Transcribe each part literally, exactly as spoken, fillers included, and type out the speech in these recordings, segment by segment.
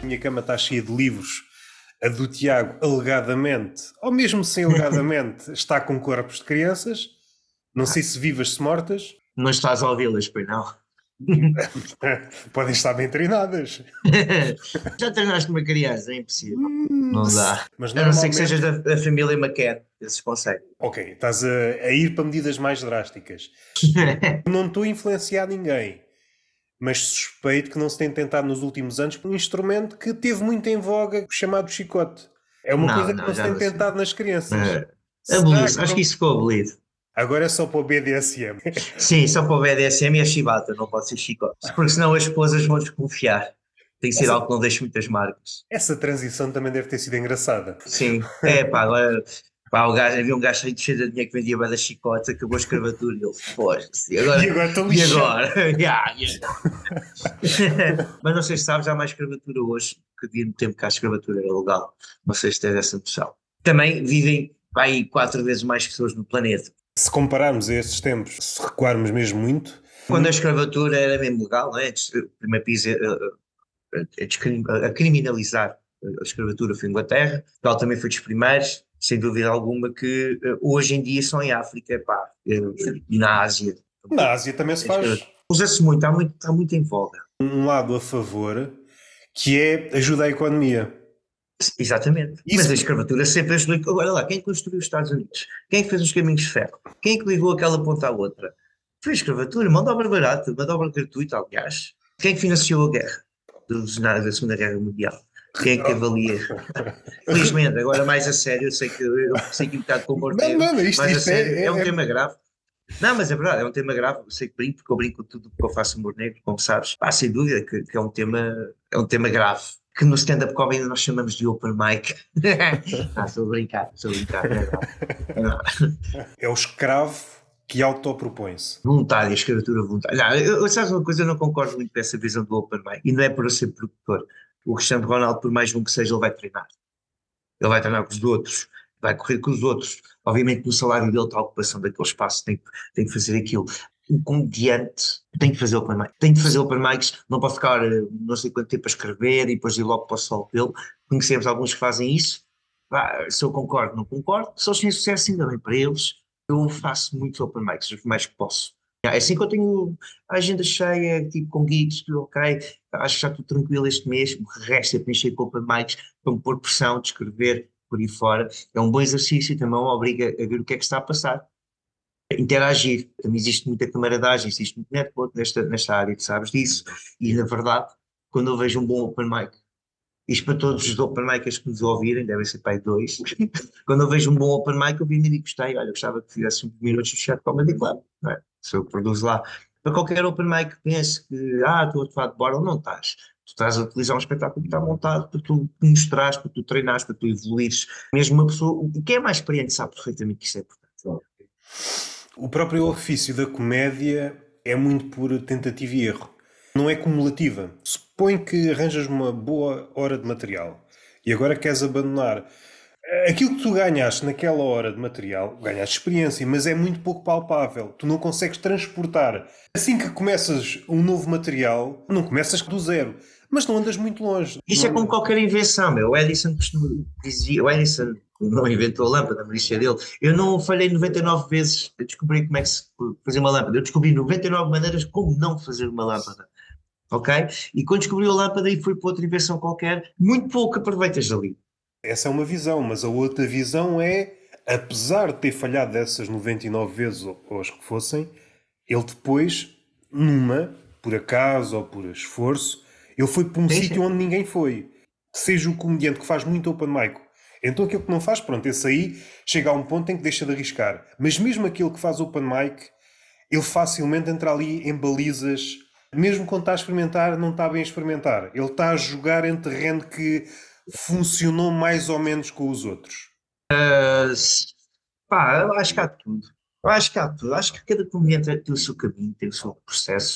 minha cama está cheia de livros. A do Tiago, alegadamente, ou mesmo sem alegadamente, está com corpos de crianças. Não sei se vivas, se mortas. Não estás a ouvi-las, pois não? Podem estar bem treinadas. Já treinaste uma criança, é impossível. Hum, Não dá. Mas A não ser que normalmente... sejas da, da família McCann, esses conseguem. Ok, estás a, a ir para medidas mais drásticas. Não estou a influenciar ninguém, mas suspeito que não se tem tentado nos últimos anos um instrumento que teve muito em voga, chamado chicote. É uma Não, coisa que não, não se já tem não sei. tentado nas crianças. Uh, Será aboliu-se, que acho que não... isso ficou abolido. Agora é só para o B D S M. Sim, só para o B D S M e a chibata, não pode ser chicote. Porque senão as esposas vão desconfiar. Tem que ser Essa, algo que não deixe muitas marcas. essa transição também deve ter sido engraçada. Sim, é pá, agora pá, o gajo, havia um gajo cheio de cheio de dinheiro que vendia bada chicotes, acabou a escravatura e ele, poxa, e agora? E agora estou E lixado. agora? yeah, e agora? Mas não sei se sabes, há mais escravatura hoje que havia no tempo que a escravatura era legal. Não sei se tens essa noção. Também vivem pá, aí quatro vezes mais pessoas no planeta. Se compararmos a estes tempos, se recuarmos mesmo muito... Quando a escravatura era mesmo legal, não é? O primeiro país a, a, a criminalizar a escravatura foi a Inglaterra, Portugal também foi dos primeiros, sem dúvida alguma, que hoje em dia são em África, pá, e na Ásia. Na Ásia também se faz... Usa-se muito, está muito, está muito em voga. Um lado a favor, que é ajuda a economia. Exatamente. Isso... Mas a escravatura sempre ajudou. Olha lá, quem construiu os Estados Unidos? Quem fez os caminhos de ferro? Quem é que ligou aquela ponta à outra? Foi a escravatura, mão de obra barata, mão de obra gratuita, aliás. Quem é que financiou a guerra da Segunda Guerra Mundial? Quem é que avalia? Felizmente, agora mais a sério, eu sei que eu sei que um bocado com o humor negro, mais a sério, é, é, é um é... tema grave. Não, mas é verdade, é um tema grave, eu sei que brinco, porque eu brinco com tudo porque eu faço humor negro, como sabes. Ah, sem dúvida que, que é um tema, é um tema grave, que no stand-up comedy nós chamamos de open mic. Ah, estou a brincar, estou a brincar, não é verdade. É o escravo que autopropõe-se. Voluntário, a escravatura voluntária. Não, eu, sabes uma coisa, eu não concordo muito com essa visão do open mic, e não é por eu ser produtor. O Cristiano Ronaldo, por mais bom que seja, ele vai treinar. Ele vai treinar com os outros, vai correr com os outros. Obviamente no salário dele está a ocupação daquele espaço, tem, tem que fazer aquilo. O comediante tem que fazer open mic, tem que fazer open mics, não pode ficar não sei quanto tempo a escrever e depois ir logo para o sol dele. Conhecemos alguns que fazem isso. Ah, se eu concordo, não concordo. Se eles têm sucesso, ainda bem para eles. Eu faço muitos open mics, os mais que posso. É assim que eu tenho a agenda cheia, tipo com gigs, tudo ok, acho que já estou tranquilo este mês, o resto é preencher com open mics para me pôr pressão de escrever por aí fora. É um bom exercício e também obriga a ver o que é que está a passar. Interagir, também existe muita camaradagem, existe muito network nesta, nesta área, tu sabes disso, e na verdade, quando eu vejo um bom open mic, isto para todos os open micers que nos ouvirem, devem ser para aí dois, quando eu vejo um bom open mic eu vi e digo, gostei, olha, eu gostava que fizesse um minutos de chat comedy club, não é? Se eu produzo lá. Para qualquer open mic que pense que, ah, estou a falar de borla, não estás. Tu estás a utilizar um espetáculo que está montado para tu mostrares, para tu treinares, para tu evoluires. Mesmo uma pessoa, quem é mais experiente sabe perfeitamente que isso é importante. O próprio ofício da comédia é muito por tentativa e erro. Não é cumulativa. Supõe que arranjas uma boa hora de material e agora queres abandonar. Aquilo que tu ganhaste naquela hora de material, ganhaste experiência, mas é muito pouco palpável. Tu não consegues transportar. Assim que começas um novo material, não começas do zero, mas não andas muito longe. Isso não é como qualquer invenção, meu. O Edison dizia, o Edison não inventou a lâmpada, mas isso é dele. Eu não falhei noventa e nove vezes a descobrir como é que se fazia uma lâmpada. Eu descobri noventa e nove maneiras como não fazer uma lâmpada. Ok? E quando descobri a lâmpada e fui para outra invenção qualquer, muito pouco aproveitas ali. Essa é uma visão, mas a outra visão é, apesar de ter falhado dessas noventa e nove vezes, ou as que fossem, ele depois, numa, por acaso ou por esforço, ele foi para um Sim, sítio sim. onde ninguém foi. Seja o comediante que faz muito open mic. Então aquele que não faz, pronto, esse aí chega a um ponto em que deixa de arriscar. Mas mesmo aquele que faz open mic, ele facilmente entra ali em balizas. Mesmo quando está a experimentar, não está bem a experimentar. Ele está a jogar em terreno que funcionou mais ou menos com os outros. Uh, pá, eu acho que há tudo. Eu acho que há tudo. Acho que cada comediante tem o seu caminho, tem o seu processo.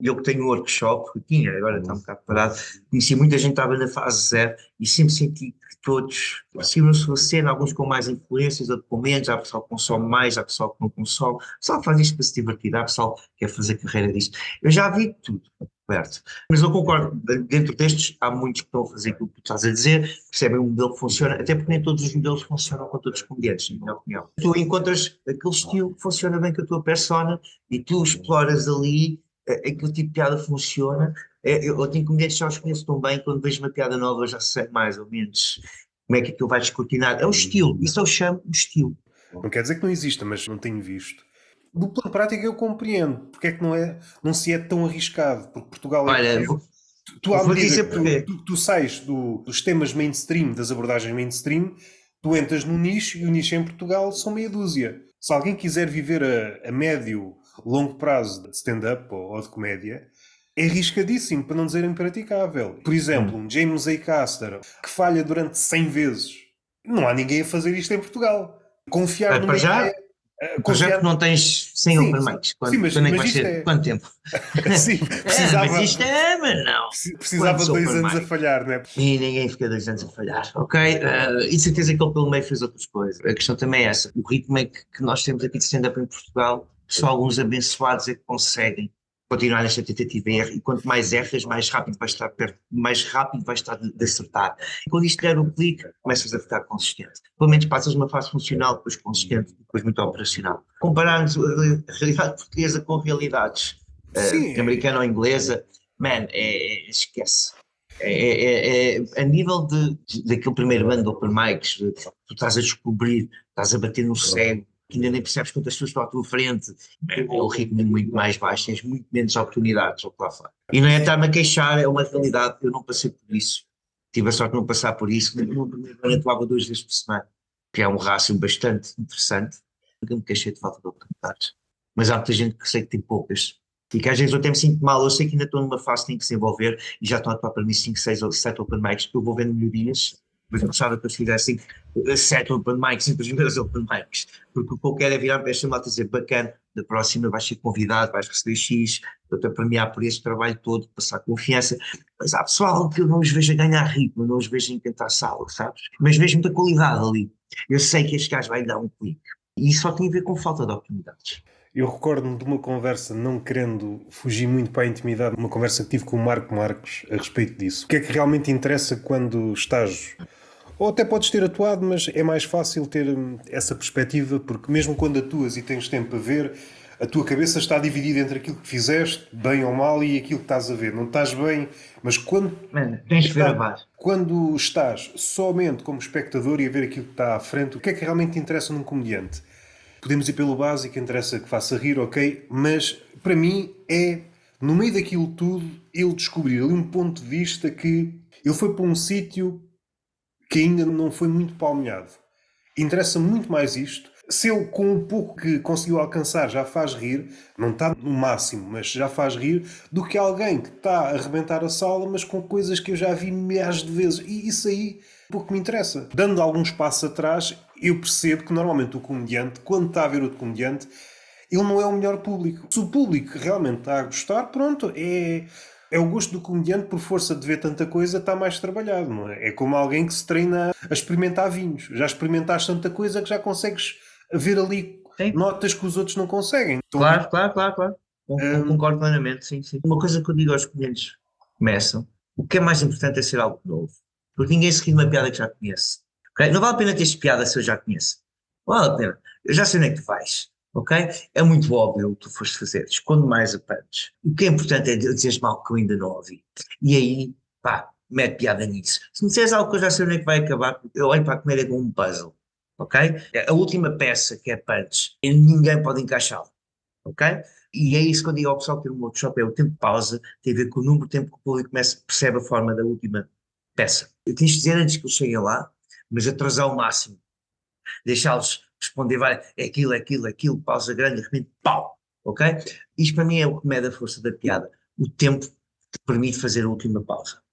eu que tenho um workshop, que tinha, agora está um bocado parado, conheci muita gente que estava na fase zero e sempre senti que todos seguiram a sua cena, alguns com mais influências, outros com menos, há pessoal que consome mais, há pessoal que não consome, há pessoal que faz isto para se divertir, há pessoal que quer fazer carreira disto. Eu já vi tudo, Roberto, mas eu concordo, dentro destes há muitos que estão a fazer aquilo que tu estás a dizer, percebem um modelo que funciona, até porque nem todos os modelos funcionam com todos os comediantes, na minha opinião. Tu encontras aquele estilo que funciona bem com a tua persona e tu exploras ali aquele tipo de piada funciona. Eu, eu tenho comediantes que já os conheço tão bem, quando vejo uma piada nova já sei mais ou menos como é que aquilo vai descortinar. É o estilo, isso eu chamo de estilo. Não quer dizer que não exista, mas não tenho visto. Do plano prático eu compreendo porque é que não, é, não se é tão arriscado, porque Portugal é Olha, pequeno. vou, Tu, à vou medida dizer que porquê. tu, tu, tu sais do- dos temas mainstream, das abordagens mainstream, tu entras no nicho e o nicho em Portugal são meia dúzia. Se alguém quiser viver a, a médio, longo prazo de stand-up ou, ou de comédia, é arriscadíssimo, para não dizer impraticável. Por exemplo, Hum. um James A. Caster que falha durante cem vezes. Não há ninguém a fazer isto em Portugal. Confiar Ah, numa para ideia. já, uh, para já Confiar. que não tens cem Sim, open sim, mics. sim, Quando, mas, quando é que mas vai isto ser? é. Quanto tempo? Sim, É, mas precisava, isto é, mas não. precisava Quantos dois open anos a mics? falhar, não é? E ninguém fica dois anos a falhar, ok? Uh, e de certeza que ele pelo meio fez outras coisas. A questão também é essa. O ritmo é que, que nós temos aqui de stand-up em Portugal, só alguns abençoados é que conseguem continuar nesta tentativa e erro. E quanto mais erras, mais rápido vais estar perto, mais rápido vais estar de, de acertar. E quando isto der o clique, começas a ficar consistente. Pelo menos passas uma fase funcional, depois consistente, depois muito operacional. Compararmos a realidade portuguesa com realidades Sim, uh, é, americana ou inglesa, man, é, é, esquece. É, é, é, é, a nível de, de, daquele primeiro ano de open mics, de, tu estás a descobrir, estás a bater no cego, que ainda nem percebes quantas pessoas estão à tua frente, é, é o ritmo muito mais baixo, tens muito menos oportunidades ao que lá fora. E não é estar-me a queixar, é uma realidade, eu não passei por isso, tive a sorte de não passar por isso, no meu primeiro ano atuava duas vezes por semana, que é um rácio bastante interessante, nunca me queixei de falta de oportunidades, mas há muita gente que sei que tem poucas, e que às vezes eu até me sinto mal, eu sei que ainda estou numa fase que tenho que se envolver e já estão a atuar para mim cinco, seis ou sete open mics, eu vou vendo melhorias, mas eu gostava que eu fizessem sete open mics entre os meus open mics, porque o que eu quero é virar para esta malta e dizer bacana, da próxima vais ser convidado, vais receber X, eu-te a premiar por este trabalho todo, passar confiança, mas há pessoal que eu não os vejo a ganhar ritmo, eu não os vejo a encantar sala, sabes? Mas vejo muita qualidade ali, eu sei que este gajo vai dar um clique, e isso só tem a ver com falta de oportunidades. eu recordo-me de uma conversa, não querendo fugir muito para a intimidade, uma conversa que tive com o Marco Marques a respeito disso. O que é que realmente interessa quando estás, ou até podes ter atuado, mas é mais fácil ter hum, essa perspectiva, porque mesmo quando atuas e tens tempo a ver, a tua cabeça está dividida entre aquilo que fizeste, bem ou mal, e aquilo que estás a ver. Não estás bem, mas quando, Mano, tens de ver a está, base. quando estás somente como espectador e a ver aquilo que está à frente, o que é que realmente te interessa num comediante? Podemos ir pelo básico, interessa que faça rir, ok, mas para mim é, no meio daquilo tudo, ele descobrir ali um ponto de vista que ele foi para um sítio que ainda não foi muito palmeado. Interessa muito mais isto. Se ele, com o pouco que conseguiu alcançar, já faz rir, não está no máximo, mas já faz rir, do que alguém que está a arrebentar a sala, mas com coisas que eu já vi milhares de vezes. E isso aí pouco me interessa. Dando alguns passos atrás, eu percebo que normalmente o comediante, quando está a ver outro comediante, ele não é o melhor público. Se o público realmente está a gostar, pronto, é, é o gosto do comediante, por força de ver tanta coisa, está mais trabalhado, não é? É como alguém que se treina a experimentar vinhos. Já experimentaste tanta coisa que já consegues ver ali Sim. notas que os outros não conseguem. Estão Claro, claro, claro, claro. Con- con- hum, Concordo plenamente, sim, sim. Uma coisa que eu digo aos clientes que começam, o que é mais importante é ser algo novo. Porque ninguém se ri de uma piada que já conhece. Ok? Não vale a pena teres piada se eu já conheço. Não vale a pena. Eu já sei onde é que tu vais. Ok? É muito óbvio o que tu foste fazer. Esconde mais a punch. O que é importante é dizeres mal que eu ainda não ouvi. E aí, pá, mete piada nisso. Se me disseres algo que eu já sei onde é que vai acabar, eu olho para a comédia como um puzzle. Ok? A última peça, que é punch, e ninguém pode encaixá-la. Ok? E é isso que eu digo ao pessoal que tem um workshop, é o tempo de pausa, tem a ver com o número de tempo que o público começa, percebe a forma da última peça. Eu tens de dizer antes que eles cheguem lá, mas atrasar ao máximo, deixá-los responder, vai, é aquilo, é aquilo, é aquilo, pausa grande, de repente, pau, ok? Isto para mim é o que mede a força da piada, o tempo que te permite fazer a última pausa.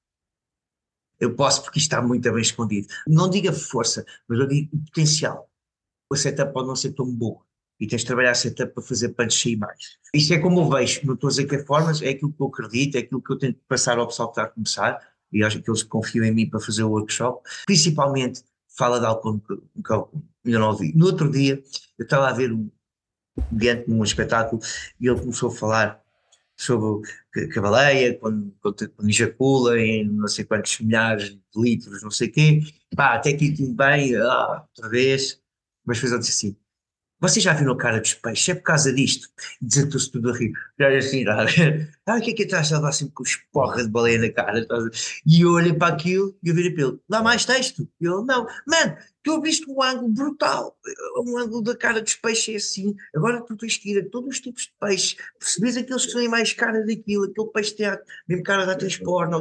Eu posso porque isto está muito bem escondido. Não diga força, mas eu digo o potencial. O setup pode não ser tão bom, e tens de trabalhar setup para fazer punch sair mais. Isto é como eu vejo, não estou a dizer que é formas, é aquilo que eu acredito, é aquilo que eu tento passar ao pessoal que está a começar, e acho que eles confiam em mim para fazer o workshop, principalmente fala de algo que que eu ainda não ouvi. No outro dia, eu estava a ver um, diante de um espetáculo, e ele começou a falar sobre que, que a baleia, quando, quando, quando ejacula em não sei quantos milhares de litros, não sei o quê, pá, até aqui tudo bem, ah, outra vez, mas depois ele disse assim, você já viu a cara dos peixes? É por causa disto. Desatou-se tudo a rir. Já assim, ah, o que é que estás a levar sempre com os porra de baleia na cara? Estás a- E eu olhei para aquilo e eu virei para ele, dá mais texto? E ele, não. Mano, tu viste um ângulo brutal. Um ângulo da cara dos peixes é assim. Agora tu tens que ir a todos os tipos de peixes. Percebes aqueles que têm mais cara daquilo, aquele peixe tem a- mesmo cara da atriz porno.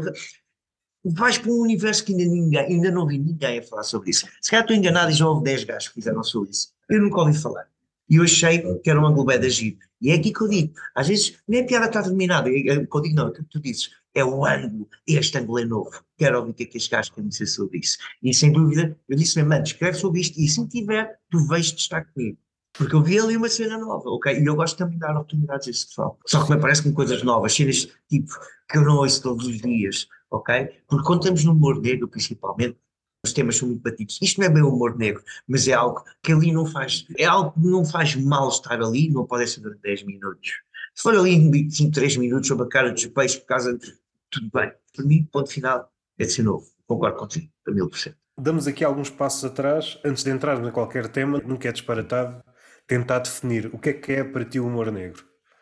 Vais para um universo que ainda ninguém, ainda não vi ninguém a falar sobre isso. Se calhar estou enganado e já houve dez gajos que fizeram sobre isso. Eu nunca ouvi falar. E eu achei que era um ângulo bem de agir. E é aqui que eu digo, às vezes nem a piada está terminada. É, é, o que eu digo não, é o que tu dizes. É o ângulo, este ângulo é novo. Quero ouvir o que é que este gajo quer dizer sobre isso. E sem dúvida, eu disse mesmo, mano, escreve sobre isto e se tiver, tu vais estar comigo. Porque eu vi ali uma cena nova, ok? E eu gosto também de dar oportunidades a esse pessoal. Só que me aparece-me coisas novas, cenas tipo que eu não ouço todos os dias, ok? Porque quando estamos no humor negro, principalmente, os temas são muito batidos. Isto não é bem humor negro, mas é algo que ali não faz, é algo que não faz mal estar ali, não pode ser durante dez minutos. Se for ali em cinco, três minutos sobre a cara dos peixes por causa de tudo bem. Para mim, ponto final, é de ser novo. Concordo contigo, a mil por cento. Damos aqui alguns passos atrás, antes de entrarmos em qualquer tema, nunca é disparatado tentar definir o que é que é para ti o humor negro.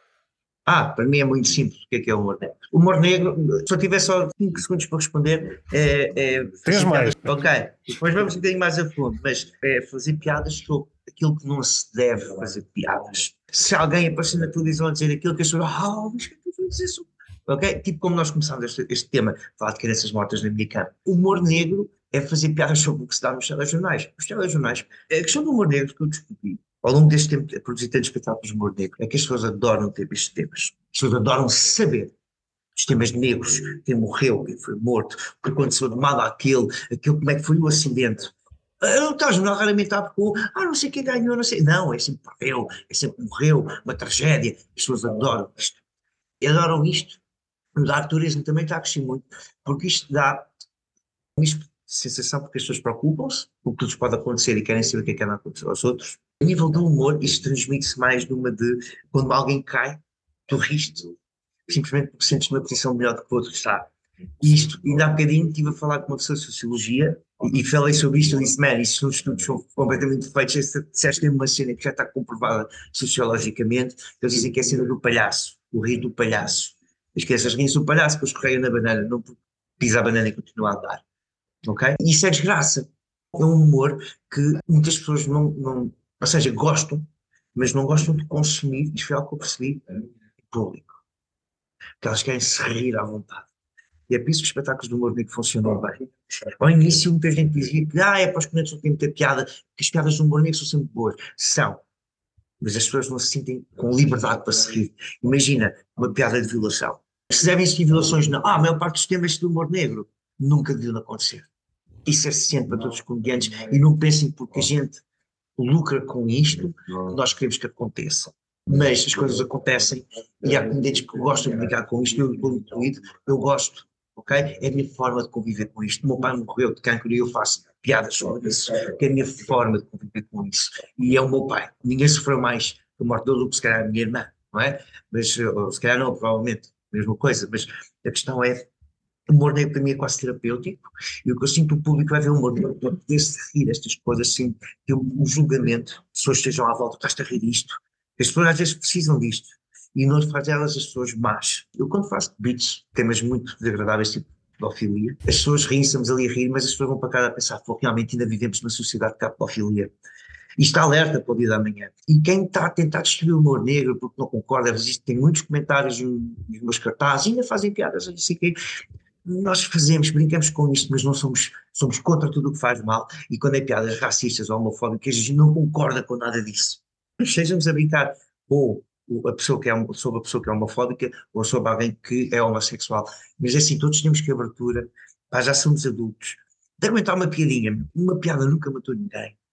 Ah, para mim é muito simples o que é que é o humor negro. O humor negro, se eu tiver só cinco segundos para responder, é, é Tens fazer mais? piadas. Ok, depois vamos um bocadinho mais a fundo, mas é fazer piadas sobre aquilo que não se deve fazer piadas. Se alguém aparecer na televisão a dizer aquilo que as pessoas, ah, mas o que é que tu vais dizer sobre? Ok? Tipo como nós começámos este, este tema, falar de crianças mortas na minha cama. O humor negro é fazer piadas sobre o que se dá nos telejornais. Os telejornais, a questão do humor negro que eu descobri ao longo deste tempo a produzir tantos espetáculos de humor negro, é que as pessoas adoram ter estes temas. As pessoas adoram saber os temas negros, quem morreu, quem foi morto, o que aconteceu de mal àquele, aquele, como é que foi o acidente. Ah, o telejornal raramente abre com, ah, não sei quem ganhou, não sei. Não, é sempre morreu, é sempre morreu, uma tragédia. As pessoas adoram isto. E adoram isto. O Dark Tourism também está a crescer muito, porque isto dá isto, sensação, porque as pessoas preocupam-se, o que lhes pode acontecer e querem saber o que é que anda a acontecer aos outros. A nível do humor, isto transmite-se mais numa de quando alguém cai, tu riste, simplesmente porque sentes numa posição melhor do que o outro está. E isto, ainda há bocadinho estive a falar com uma pessoa de Sociologia e, e falei sobre isto, ele disse, man, isto são estudos são completamente feitos, se disseste mesmo uma cena que já está comprovada sociologicamente, eles dizem que é a cena do palhaço, o rir do palhaço. As crianças riem-se do palhaço, depois escorrega na banana, não porque pisa a banana e continua a andar. Ok? E isso é desgraça. É um humor que muitas pessoas não, não, ou seja, gostam, mas não gostam de consumir, isto foi algo que eu percebi, em público. Que elas querem se rir à vontade. E é por isso que os espetáculos de humor negro funcionam bem. Ao início, muita gente dizia que ah, é para os comediantes não têm que ter piada, que as piadas de humor negro são sempre boas. São. Mas as pessoas não se sentem com liberdade para se rir. Imagina uma piada de violação. Se devem existir violações, não. Ah, a maior parte dos temas de humor negro nunca deviam acontecer. Isso é suficiente para todos os comediantes e não pensem porque a gente lucra com isto que nós queremos que aconteça. Mas as coisas acontecem e há comediantes que gostam de brincar com isto, eu estou incluído, eu gosto, ok? É a minha forma de conviver com isto. O meu pai morreu de cancro e eu faço piadas sobre isso, que é a minha forma de conviver com isso. E é o meu pai. Ninguém sofreu mais com a morte dele do que se calhar a minha irmã, não é? Mas, ou, se calhar não, provavelmente, mesma coisa, mas a questão é o humor negro para mim é quase terapêutico e o que eu sinto o público vai ver o humor negro para poder-se rir estas coisas sem ter um julgamento, as pessoas estejam à volta, estás a rir disto, as pessoas às vezes precisam disto e não faz delas as pessoas más. Eu quando faço beats, temas muito desagradáveis tipo pedofilia, as pessoas riem-se ali a rir, mas as pessoas vão para cá a pensar, pô, realmente ainda vivemos numa sociedade que há pedofilia. E está alerta para o dia da manhã. E quem está a tentar destruir o humor negro porque não concorda, existe, tem muitos comentários nos meus cartazes, ainda fazem piadas, não sei o quê. Nós fazemos, brincamos com isto, mas não somos, somos contra tudo o que faz mal e quando é piadas racistas ou homofóbicas, a gente não concorda com nada disso. Estejamos a brincar ou a pessoa que é, sobre a pessoa que é homofóbica ou sobre alguém que é homossexual. Mas é assim, todos temos que abertura, pá, já somos adultos. De aguentar uma piadinha, uma piada nunca matou ninguém.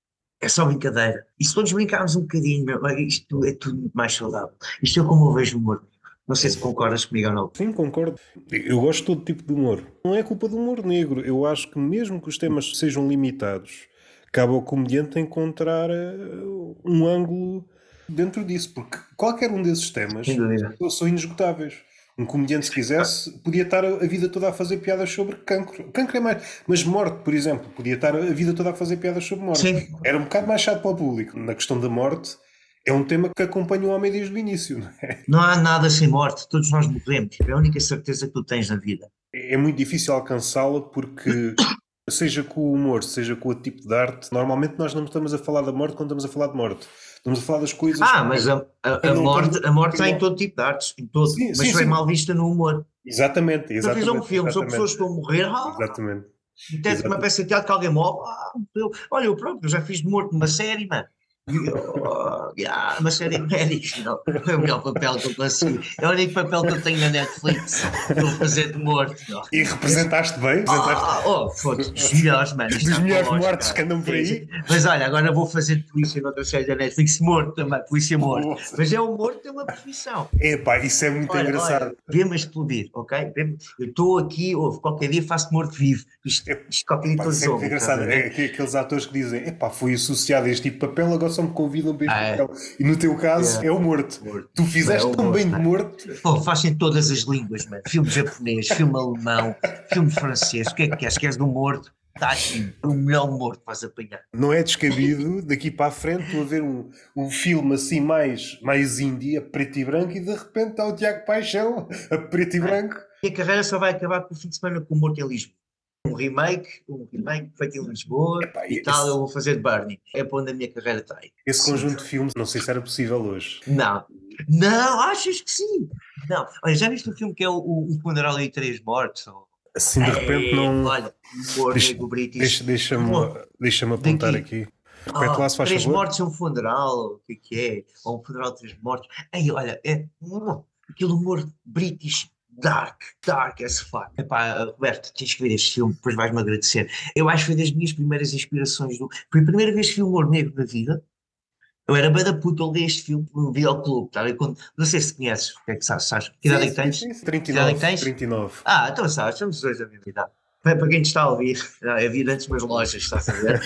É só brincadeira. E se todos brincarmos um bocadinho, meu, isto é tudo muito mais saudável. Isto é como eu vejo o humor. Não sei se concordas comigo ou não. Sim, concordo. Eu gosto de todo tipo de humor. Não é culpa do humor negro. Eu acho que mesmo que os temas sejam limitados, cabe ao comediante encontrar uh, um ângulo dentro disso, porque qualquer um desses temas Sem dúvida. são inesgotáveis. Um comediante, se quisesse, podia estar a vida toda a fazer piadas sobre cancro. Cancro é mais. Mas morte, por exemplo, podia estar a vida toda a fazer piadas sobre morte. Sim. Era um bocado mais chato para o público. Na questão da morte, é um tema que acompanha o homem desde o início, não é? Não há nada sem morte, todos nós morremos. É a única certeza que tu tens na vida. É muito difícil alcançá-la porque, seja com o humor, seja com o tipo de arte, normalmente nós não estamos a falar da morte quando estamos a falar de morte. Estamos a falar das coisas. Ah, mas a, a, a morte, a morte está em todo tipo de artes, em todo, Sim, mas sim, foi sim. mal vista no humor. Exatamente, Tu exatamente. fiz um filme sobre exatamente. pessoas que estão a morrer, ah, Exatamente. até uma Exatamente. peça de teatro que alguém morre, ah, eu, olha, eu próprio já fiz de morto numa série, mano. E, oh, yeah, uma série de médicos, não. É o melhor papel que eu consigo. É o único papel que eu tenho na Netflix. Estou a fazer de morto. Não. E representaste bem? Representaste Ah, oh, foda-se, dos melhores, mano. Isto dos está melhores com lógica. mortos que andam por aí. Mas olha, agora vou fazer de polícia noutra série da Netflix, morto também, polícia morto. Nossa. Mas é o morto, é uma profissão. Epá, isso é muito Olha, engraçado. olha, vê-me a explodir, ok? Vê-me- eu estou aqui, ouve, qualquer dia faço morto vivo. Isto, isto qualquer dia Epá, estou isso é muito zombie, engraçado. estás a É ver? que- aqueles atores que dizem: epá, fui associado a este tipo de papel, agora só me convidam para este Ah, é. papel. E no teu caso É. é o morto. Morto. Tu fizeste É o tão morto, bem de não é? morto. Pô, faz em todas as línguas, mano. Filme japonês, filme alemão, filme francês. O que é que queres? Queres do morto? Está aqui. O melhor morto que vais apanhar. Não é descabido daqui para a frente tu a ver um, um filme assim mais, mais indie, a preto e branco, e de repente está o Tiago Paixão a preto e branco. E a carreira só vai acabar com o fim de semana com o Morto em Lisboa. Um remake, um remake feito em Lisboa Epá, e esse- tal, eu vou fazer de Barney. É para onde a minha carreira está aí. Esse conjunto de filmes, não sei se era possível hoje. Não. Não, achas que sim? Não. Olha, já viste o filme que é o, o, o Funeral de Três Mortos? Ou- Assim de repente É, não. Olha, humor Deixa- negro british. Deixa- Deixa-me Bom, deixa-me apontar daqui. aqui. Repete lá, se faz Três favor. mortos é um funeral, o que é que é? Ou um funeral de três mortos. Ei, olha, é hum, aquele humor british, dark, dark as fuck. Epá, Roberto, tens que ver este filme, depois vais-me agradecer. Eu acho que foi das minhas primeiras inspirações. Do... Foi a primeira vez que vi humor negro na vida. Eu era bem da puta, eu li este filme no videoclube, tá? Eu, quando... Não sei se conheces, o que é que sabes? sabes? Que idade é que tens? Sim, sim, trinta e Que idade é nove. que tens? trinta e nove. Ah, então sabes, somos dois da mesma idade. Bem, para quem te está a ouvir, não, eu vi antes umas lojas, estás a ver?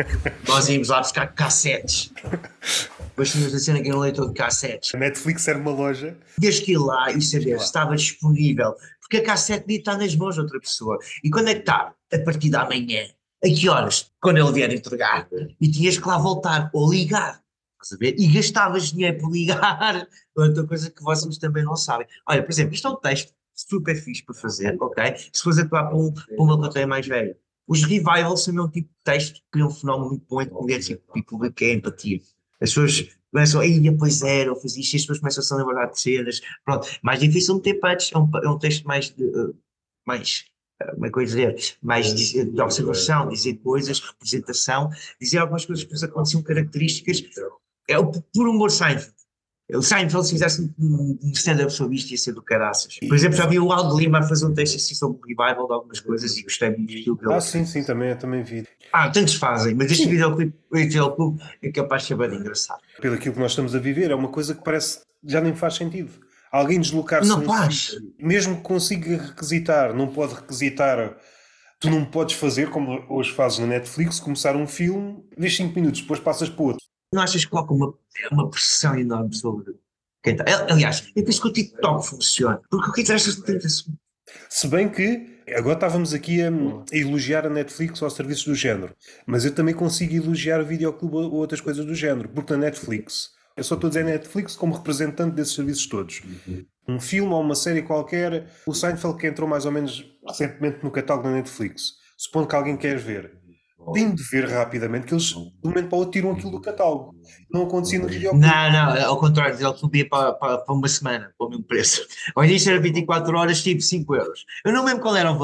Nós íamos lá buscar cassetes. Depois tínhamos a cena que era um leitor de cassetes. A Netflix era uma loja. Tinhas que ir lá e saber se estava disponível, porque a cassete podia estar nas mãos de outra pessoa. E quando é que está? A partir da manhã. A que horas? Quando ele vier entregar. E tinhas que lá voltar ou ligar. Estás a ver? E gastavas dinheiro por ligar. Outra coisa que vocês também não sabem. Olha, por exemplo, isto é um texto super fixe para fazer, ok? Se fores atuar para, um, para uma plateia mais velha. Os revivals são o meu tipo de texto que cria um fenómeno muito bom entre mulheres e público, que é a empatia. As pessoas começam, ei, pois era, eu fazia isto, e as pessoas começam a se lembrar de cenas. Pronto, mais difícil meter punch, é um, é um texto mais, uh, mais uh, como é que eu ia dizer, mais de, de observação, dizer coisas, representação, dizer algumas coisas que nos aconteciam, características. É o puro humor Seinfeld. O Seinfeld, se fizesse um um stand-up sobre isto, ia ser do caraças. Por exemplo, já vi o Aldo Lima a fazer um texto assim sobre o revival de algumas coisas e gostei muito daquilo que ele Ah, sim, sim, também, também vi. Ah, tantos fazem, mas este videoclipe, este videoclipe é capaz de ser bem engraçado. Pelo aquilo que nós estamos a viver, é uma coisa que parece já nem faz sentido. Alguém deslocar-se Não num faz. sítio, mesmo que consiga requisitar, não pode requisitar. Tu não podes fazer, como hoje fazes na Netflix, começar um filme, vês cinco minutos, depois passas para outro. Não achas que coloca uma, uma pressão enorme sobre quem está? Aliás, é por isso que o TikTok funciona, porque o que interessa são trinta segundos. Se bem que agora estávamos aqui a, a elogiar a Netflix ou serviços do género, mas eu também consigo elogiar o videoclube ou outras coisas do género, porque na Netflix, eu só estou a dizer Netflix como representante desses serviços todos. Um filme ou uma série qualquer, o Seinfeld que entrou mais ou menos recentemente no catálogo da Netflix, supondo que alguém quer ver, tem de ver rapidamente que eles de um momento para o outro tiram aquilo do catálogo. Não acontecia no videoclube. Não, não, ao contrário, o videoclipe ia para, para, para uma semana, para o mesmo preço. Ao início era vinte e quatro horas, tipo cinco euros. Eu não lembro qual era o valor.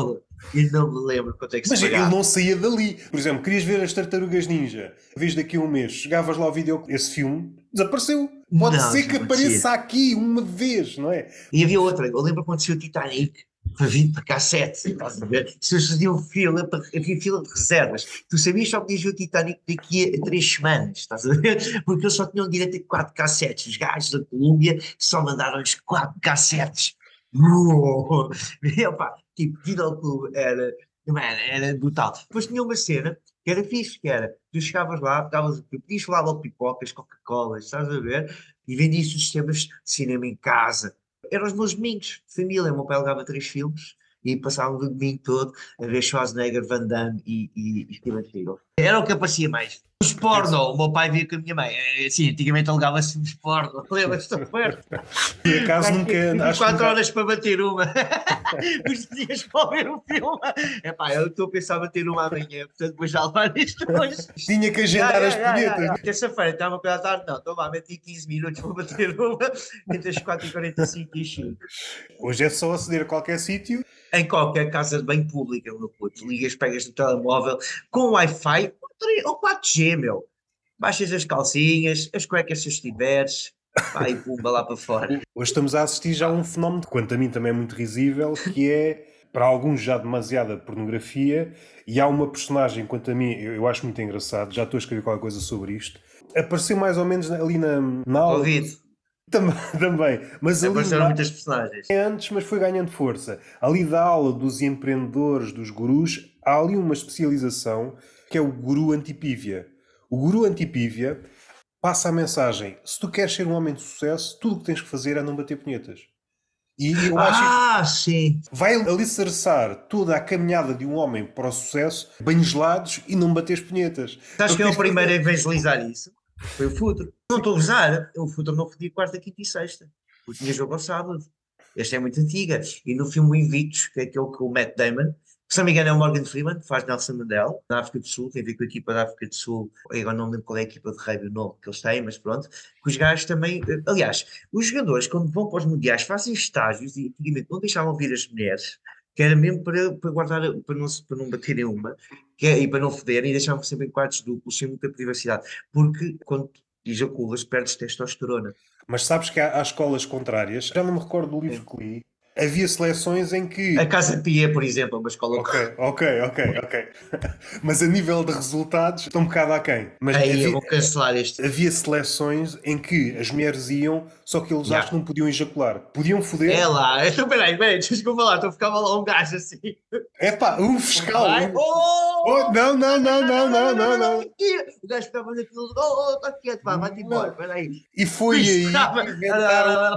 E não me lembro quanto é que se Mas ele pagava. não saía dali. Por exemplo, querias ver as Tartarugas Ninja, vês daqui a um mês, chegavas lá ao vídeo, esse filme desapareceu. Pode Não, ser que desaparecia. apareça aqui uma vez, não é? E havia outra, eu lembro quando saiu o Titanic, foi vindo para cassete, estás a ver? Se eles faziam fila, para- havia fila de reservas. Tu sabias só que podias ver o Titanic daqui a três semanas, estás a ver? Porque eles só tinham direito a quatro cassetes. Os gajos da Colômbia só mandaram-lhes quatro cassetes. Uou! E, opa, tipo, videoclube era, mano, era brutal. Depois tinha uma cena que era fixe, que era, tu chegavas lá, davas, podias falar logo pipocas, Coca-Colas, estás a ver? E vendias os sistemas de cinema em casa. Eram os meus domingos de família. O meu pai alugava três filmes e passávamos o domingo todo a ver Schwarzenegger, Van Damme e, e, e Steven Seagal. Era o que aparecia mais. Os porno, o meu pai via com a minha mãe. É, assim, antigamente alugava-se filmes porno. Lembras-te? Por acaso nunca. Acho que quatro nunca- horas para bater uma. Os dias para ver um filme. Epá, eu estou a pensar bater uma amanhã, portanto vou já levar isto hoje. Tinha que agendar Ya, as ya, ya, ya, punhetas. ya. Terça-feira, estava para a tarde, não, estou lá, meti quinze minutos para bater uma, entre as quatro e quarenta e cinco e as cinco. Hoje é só aceder a qualquer sítio. Em qualquer casa de banho pública, meu puto, ligas, pegas no telemóvel, com Wi-Fi ou três- ou quatro G, meu. Baixas as calcinhas, as cuecas se as tiveres, pá, e pumba lá para fora. Hoje estamos a assistir já a um fenómeno, que quanto a mim também é muito risível, que é, para alguns, já demasiada pornografia, e há uma personagem, quanto a mim, eu, eu acho muito engraçado, já estou a escrever qualquer coisa sobre isto, apareceu mais ou menos ali na, na aula. Ouvido, Também, também, mas ali apareceram na- muitas personagens. antes, mas foi ganhando força. Ali da aula dos empreendedores, dos gurus, há ali uma especialização que é o guru antipívia. O guru antipívia passa a mensagem: se tu queres ser um homem de sucesso, tudo o que tens que fazer é não bater punhetas. E eu acho que Ah, sim. vai alicerçar toda a caminhada de um homem para o sucesso, banhos gelados e não bater as punhetas. Sabes Então quem é o tens que primeiro a fazer- evangelizar isso? Foi o Futuro. Não estou a gozar, o Futuro não fodia quarta, quinta e sexta. Porque tinha jogo ao sábado. Esta é muito antiga. E no filme O Invictus, que é aquele com o Matt Damon, que se não me engano é o Morgan Freeman, que faz Nelson Mandela, na África do Sul, tem a ver com a equipa da África do Sul. Eu agora não me lembro qual é a equipa de rugby, o nome que eles têm, mas pronto. Que os gajos também. eh, Aliás, os jogadores, quando vão para os mundiais, fazem estágios e antigamente não deixavam vir as mulheres, que era mesmo para, para guardar, para não, se- para não baterem uma, que é, e para não foderem, e deixavam sempre em quartos duplos, sem muita privacidade. Porque quando ejaculas, perdes testosterona. Mas sabes que há, há escolas contrárias. Já não me recordo do livro que li. Havia seleções em que. A Casa Pia, por exemplo, é uma escola. Ok, ok, ok, ok. Mas a nível de resultados, estão um bocado aquém. Mas Aí eu havia, vou cancelar este. havia seleções em que as mulheres iam, só que eles Já. acham que não podiam ejacular. Podiam foder. É lá, então peraí, peraí, desculpa lá, estou a ficar lá um gajo assim. É pá, um fiscal. Vai, um- oh! Oh, não, não, não, não, não, não, não. Aqui. O gajo ficava naquilo, oh, oh, está quieto, vá, vai-te embora, Não. peraí. E foi aí Estava- que inventaram,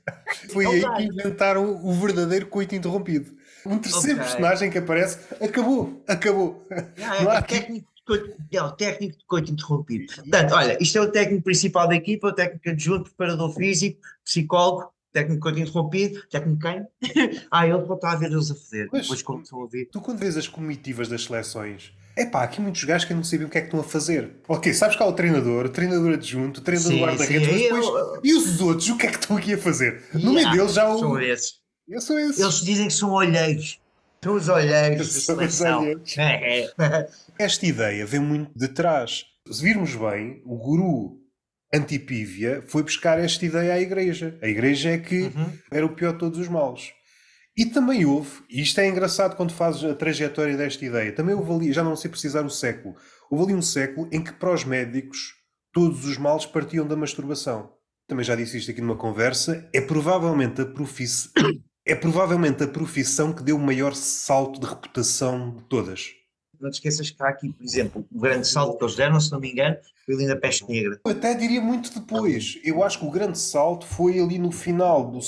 foi Oh, aí gajo. que inventaram o verdadeiro coito interrompido. Um terceiro Ok. personagem que aparece, acabou, acabou. Ah, Não há é, o aqui- técnico de coito, é o técnico de coito interrompido. Portanto, olha, isto é o técnico principal da equipa, o técnico adjunto, preparador físico, psicólogo, técnico de coito interrompido, técnico quem? Ah, ele pode estar a ver eles a foder, Pois. depois como estão a ver. Tu quando vês as comitivas das seleções, é pá, aqui muitos gajos que não sabiam o que é que estão a fazer. Ok, sabes que há o treinador, o treinador adjunto, o treinador Sim, guarda-redes, sim, mas depois. eu- E os outros, o que é que estão aqui a fazer? No meio Yeah, deles já o. São esses. Eu sou esse. Eles dizem que são olheiros. São os olheiros da São os seleção. olheiros. É, é. Esta ideia vem muito de trás. Se virmos bem, o guru Antipívia foi buscar esta ideia à igreja. A igreja é que Uhum. era o pior de todos os males. E também houve, e isto é engraçado quando fazes a trajetória desta ideia, também houve ali, já não sei precisar o século, houve ali um século em que para os médicos todos os males partiam da masturbação. Também já disse isto aqui numa conversa, é provavelmente a profissão, é provavelmente a profissão que deu o maior salto de reputação de todas. Não te esqueças que há aqui, por exemplo, o grande salto que eles deram, se não me engano, foi ali na peste negra. Eu até diria muito depois. Eu acho que o grande salto foi ali no final do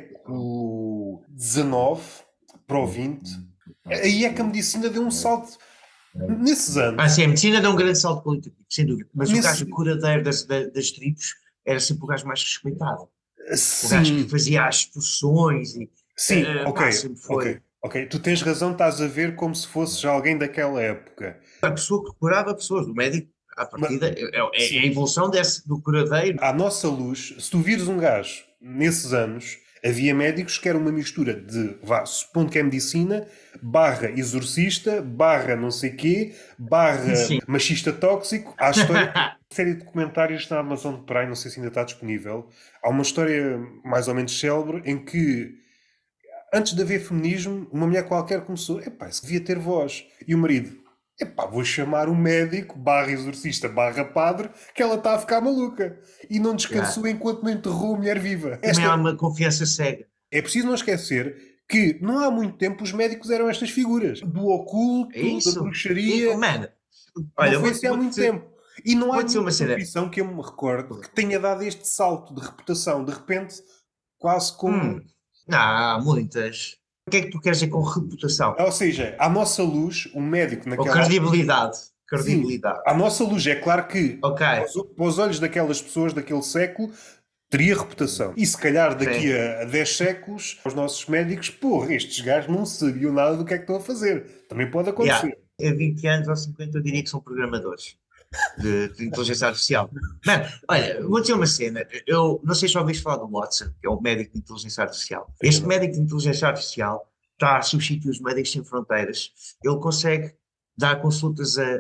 século dezenove para o vinte. Aí é que a medicina deu um salto. Nesses anos. Ah, sim, a medicina deu um grande salto político, sem dúvida. Mas Nesse- o gajo curadeiro das, das, das tribos era sempre o gajo mais respeitado. O gajo Sim, que fazia as expulsões e. sim, eh, ok, pá, sempre foi. ok, ok. Tu tens razão, estás a ver como se fosses alguém daquela época. A pessoa que curava pessoas, o médico, à partida, é, é- é Sim. a evolução desse, do curadeiro. À nossa luz, se tu vires um gajo nesses anos, Havia médicos que eram uma mistura de, vá, supondo que é medicina, barra exorcista, barra não sei quê, barra Sim. machista tóxico. Há a história, série de documentários na Amazon Prime, não sei se ainda está disponível. Há uma história mais ou menos célebre em que, antes de haver feminismo, uma mulher qualquer começou, epá, isso devia ter voz. E o marido, epá, vou chamar o médico, barra exorcista, barra padre, que ela está a ficar maluca. E não Yeah. descansou enquanto não enterrou a mulher viva. Também há Esta, uma confiança cega. é preciso não esquecer que não há muito tempo os médicos eram estas figuras. Do É oculto, da isso? E, bruxaria. mano, Não olha, foi vou-te assim há vou muito dizer, tempo. E não há vou dizer nenhuma uma cena. profissão que eu me recordo que tenha dado este salto de reputação. De repente, quase como... Hum, não, há muitas. O que é que tu queres dizer com reputação? Ou seja, à nossa luz, um médico Ou naquela... credibilidade? Sim, Credibilidade. à nossa luz é claro que, Ok, aos, para os olhos daquelas pessoas daquele século, teria reputação. E se calhar daqui sim. a dez séculos, os nossos médicos, porra, estes gajos não sabiam nada do que é que estão a fazer. Também pode Yeah. acontecer. Em vinte anos ou cinquenta eu diria que são programadores de, de inteligência artificial. Mano, olha, vou dizer uma cena. Eu não sei se já ouviste falar do Watson, que é o médico de inteligência artificial. Ainda Este não. médico de inteligência artificial está a substituir os médicos sem fronteiras. Ele consegue dar consultas a, a- a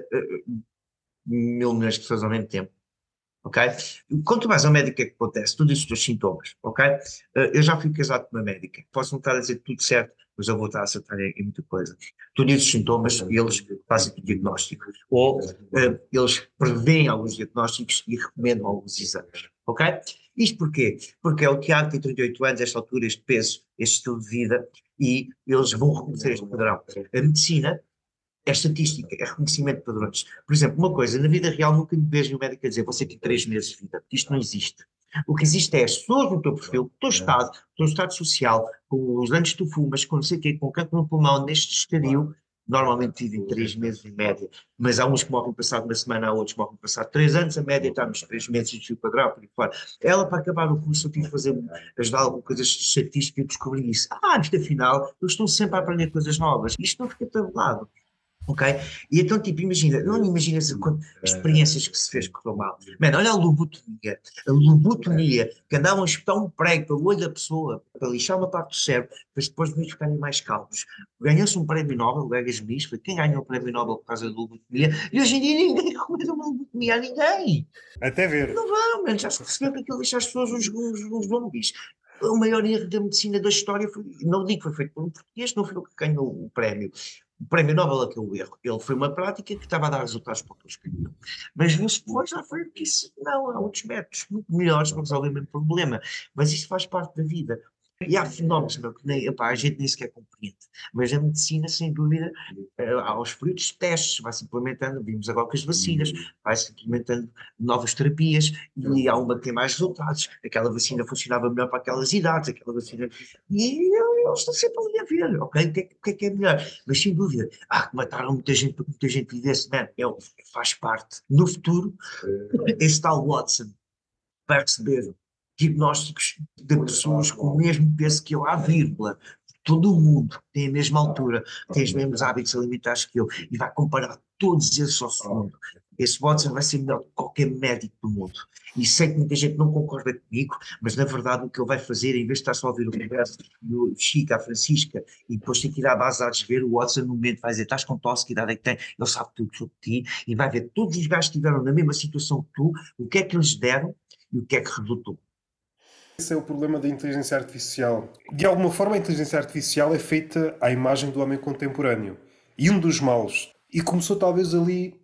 mil milhões de pessoas ao mesmo tempo. Ok? Quanto mais ao médico, o que é que acontece? Tu dizes os teus sintomas, ok? Eh, Eu já fui casado com uma médica. Posso não estar a dizer tudo certo, mas eu vou estar a acertar em, em muita coisa. Tu dizes os sintomas e eles fazem o diagnóstico. Ou eh, eles preveem alguns diagnósticos e recomendam alguns exames, ok? Isto porquê? Porque é o Tiago tem trinta e oito anos, esta altura, este peso, este estilo de vida, e eles vão reconhecer este padrão. A medicina é estatística, é reconhecimento de padrões. Por exemplo, uma coisa, na vida real nunca me vejo um médico a dizer você tem três meses de vida. Isto não existe. O que existe é as pessoas no teu perfil, o teu estado, o teu estado social, com os anos que tu fumas, com não sei o quê, com cancro no pulmão, neste estadio, normalmente vivem três meses em média, mas há uns que morrem passado uma semana, há outros que morrem passado três anos, a média está nos três meses de fio padrão, por aí fora. Ela, para acabar o curso, eu tive que fazer, ajudar alguma coisa de estatística e eu descobri isso. Ah, isto afinal, eu estou sempre a aprender coisas novas. Isto não fica tabulado. Ok? E então, tipo, imagina, não imaginas a quant- as experiências que se fez que correu mal. Mano, olha a lobotomia. A lobotomia, que andavam a espetar um prego pelo olho da pessoa, para lixar uma parte do cérebro, para depois de ficarem mais calmos. Ganhou-se um prémio Nobel, o Egas Muniz, foi quem ganhou o prémio Nobel por causa da lobotomia, e hoje em dia ninguém recomenda uma lobotomia a ninguém. Até ver. Não vão, mano, já se percebeu que aquilo deixa as pessoas uns, uns, uns zombies. O maior erro da medicina da história foi, não digo que foi feito por um português, não foi o que ganhou o prémio. O prémio Nobel, aquele erro. Ele foi uma prática que estava a dar resultados para o que eles queriam. Mas viu-se depois, já foi que isso, não, há outros métodos muito melhores para resolver o mesmo problema. Mas isso faz parte da vida. E há fenómenos, meu, que nem, epá, a gente nem sequer compreende. Mas a medicina, sem dúvida, eh, há aos períodos de testes, vai-se implementando, vimos agora com as vacinas, vai-se implementando novas terapias e há uma que tem mais resultados. Aquela vacina funcionava melhor para aquelas idades, aquela vacina. E eles estão sempre ali a ver, ok? O que, é, o que é que é melhor? Mas sem dúvida, ah, que mataram muita gente para que muita gente vivesse, man, é, faz parte. No futuro, esse tal Watson vai receber diagnósticos de pessoas com o mesmo peso que eu, à vírgula. Todo o mundo tem a mesma altura, tem os mesmos hábitos alimentares que eu, e vai comparar todos esses ao segundo. Esse Watson vai ser melhor que qualquer médico do mundo. E sei que muita gente não concorda comigo, mas na verdade o que ele vai fazer, em vez de estar só a ouvir o converso do Chico, a Francisca, e depois ter que ir à base a desver, o Watson no momento vai dizer, estás com tosse, que idade é que tem? Ele sabe tudo sobre ti, e vai ver todos os gajos que estiveram na mesma situação que tu, o que é que eles deram e o que é que resultou. Esse é o problema da inteligência artificial. De alguma forma, a inteligência artificial é feita à imagem do homem contemporâneo. E um dos males, e começou talvez ali,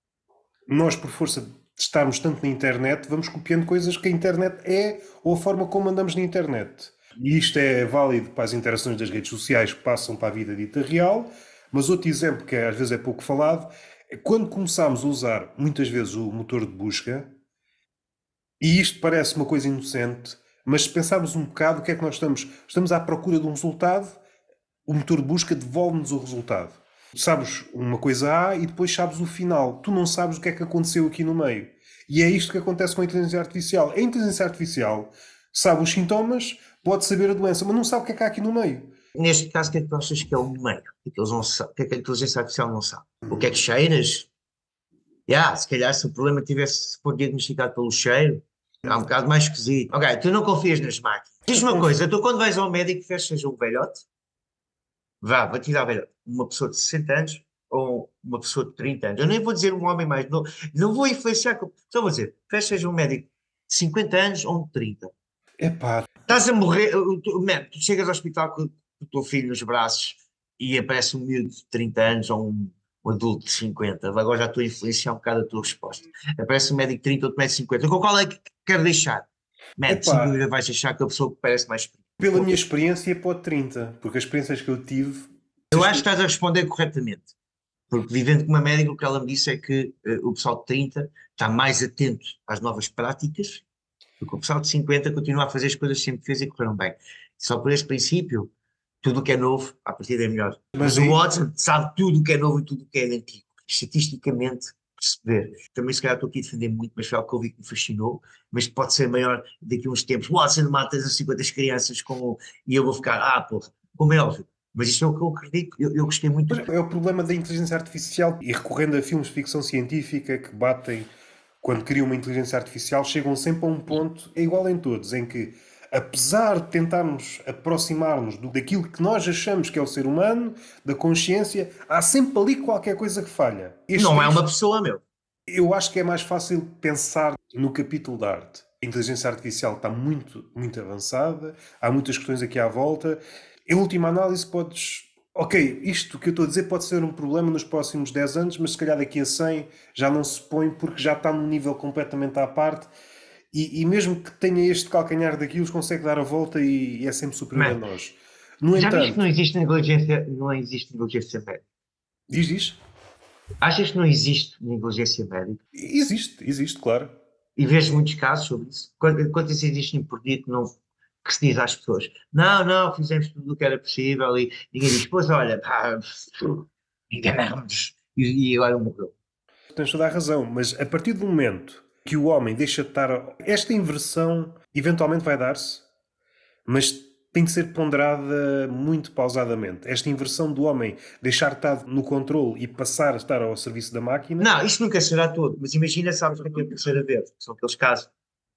nós por força de estarmos tanto na internet, vamos copiando coisas que a internet é ou a forma como andamos na internet. E isto é válido para as interações das redes sociais que passam para a vida dita real, mas outro exemplo que às vezes é pouco falado, é quando começámos a usar muitas vezes o motor de busca, e isto parece uma coisa inocente, mas se pensarmos um bocado, o que é que nós estamos? Estamos à procura de um resultado, o motor de busca devolve-nos o resultado. Sabes uma coisa A e depois sabes o final. Tu não sabes o que é que aconteceu aqui no meio. E é isto que acontece com a inteligência artificial. A inteligência artificial sabe os sintomas, pode saber a doença, mas não sabe o que é que há aqui no meio. Neste caso, o que é que tu achas que é o meio? O que é que, eles não sa- o que é que a inteligência artificial não sabe? O que é que cheiras? Yeah, se calhar se o problema tivesse se for diagnosticado pelo cheiro, é um bocado mais esquisito. Ok, tu não confias nas máquinas. Diz uma coisa, tu quando vais ao médico, fechas um velhote? Vá, vou te dar velhote. Uma pessoa de sessenta anos ou uma pessoa de trinta anos. Eu nem vou dizer um homem mais novo, não vou influenciar, com- só vou dizer, fechas um médico de cinquenta anos ou um de trinta. Epá, Estás a morrer, uh, tu, man, tu chegas ao hospital com, com o teu filho nos braços e aparece um miúdo de trinta anos ou um, um adulto de cinquenta. Agora já estou a influenciar um bocado a tua resposta. Aparece um médico de trinta, outro médico de cinquenta. Com qual é que quer deixar? Man, sem epá, dúvida vais deixar que a pessoa que parece mais pela experiente. minha experiência pode trinta, porque as experiências que eu tive. Eu acho que estás a responder corretamente. Porque vivendo com uma médica, o que ela me disse é que eh, o pessoal de trinta está mais atento às novas práticas, porque o pessoal de cinquenta continua a fazer as coisas que sempre fez e correram bem. Só por esse princípio, tudo o que é novo, à partida é melhor. Mas Mas o aí, Watson sabe tudo o que é novo e tudo o que é antigo. Estatisticamente, perceber. Também se calhar estou aqui a defender muito, mas foi algo que eu vi que me fascinou, mas pode ser maior daqui a uns tempos. Watson mata as cinquenta crianças com, e eu vou ficar, ah, porra, como é óbvio. Mas isto é o que eu acredito. Eu, eu gostei muito. é o problema da inteligência artificial e recorrendo a filmes de ficção científica que batem quando criam uma inteligência artificial, chegam sempre a um ponto, é igual em todos, em que, apesar de tentarmos aproximar-nos do- daquilo que nós achamos que é o ser humano, da consciência, há sempre ali qualquer coisa que falha. Este, Não é uma este- pessoa, meu. eu acho que é mais fácil pensar no capítulo da arte. A inteligência artificial está muito, muito avançada, há muitas questões aqui à volta. Em última análise, podes. Ok, isto que eu estou a dizer pode ser um problema nos próximos dez anos, mas se calhar daqui a cem já não se põe porque já está num nível completamente à parte e, e mesmo que tenha este calcanhar daquilo, consegue dar a volta e, e é sempre superior a Man, nós. No já viste que não entanto, existe inteligência, não existe inteligência médica? diz isto? Achas que não existe inteligência médica? Existe, existe, claro. E vês muitos casos sobre isso? Quantas quantas existem por dia que, não, que se diz às pessoas: não, não, fizemos tudo o que era possível e ninguém diz: pois olha, pá, enganamos e, e agora morreu. Tens toda a razão, mas a partir do momento que o homem deixa de estar. Esta inversão eventualmente vai dar-se, mas tem de ser ponderada muito pausadamente. Esta inversão do homem deixar de estar no controle e passar a estar ao serviço da máquina. Não, isto nunca será todo, mas imagina, sabes o que é que vai acontecer a ver? São aqueles casos.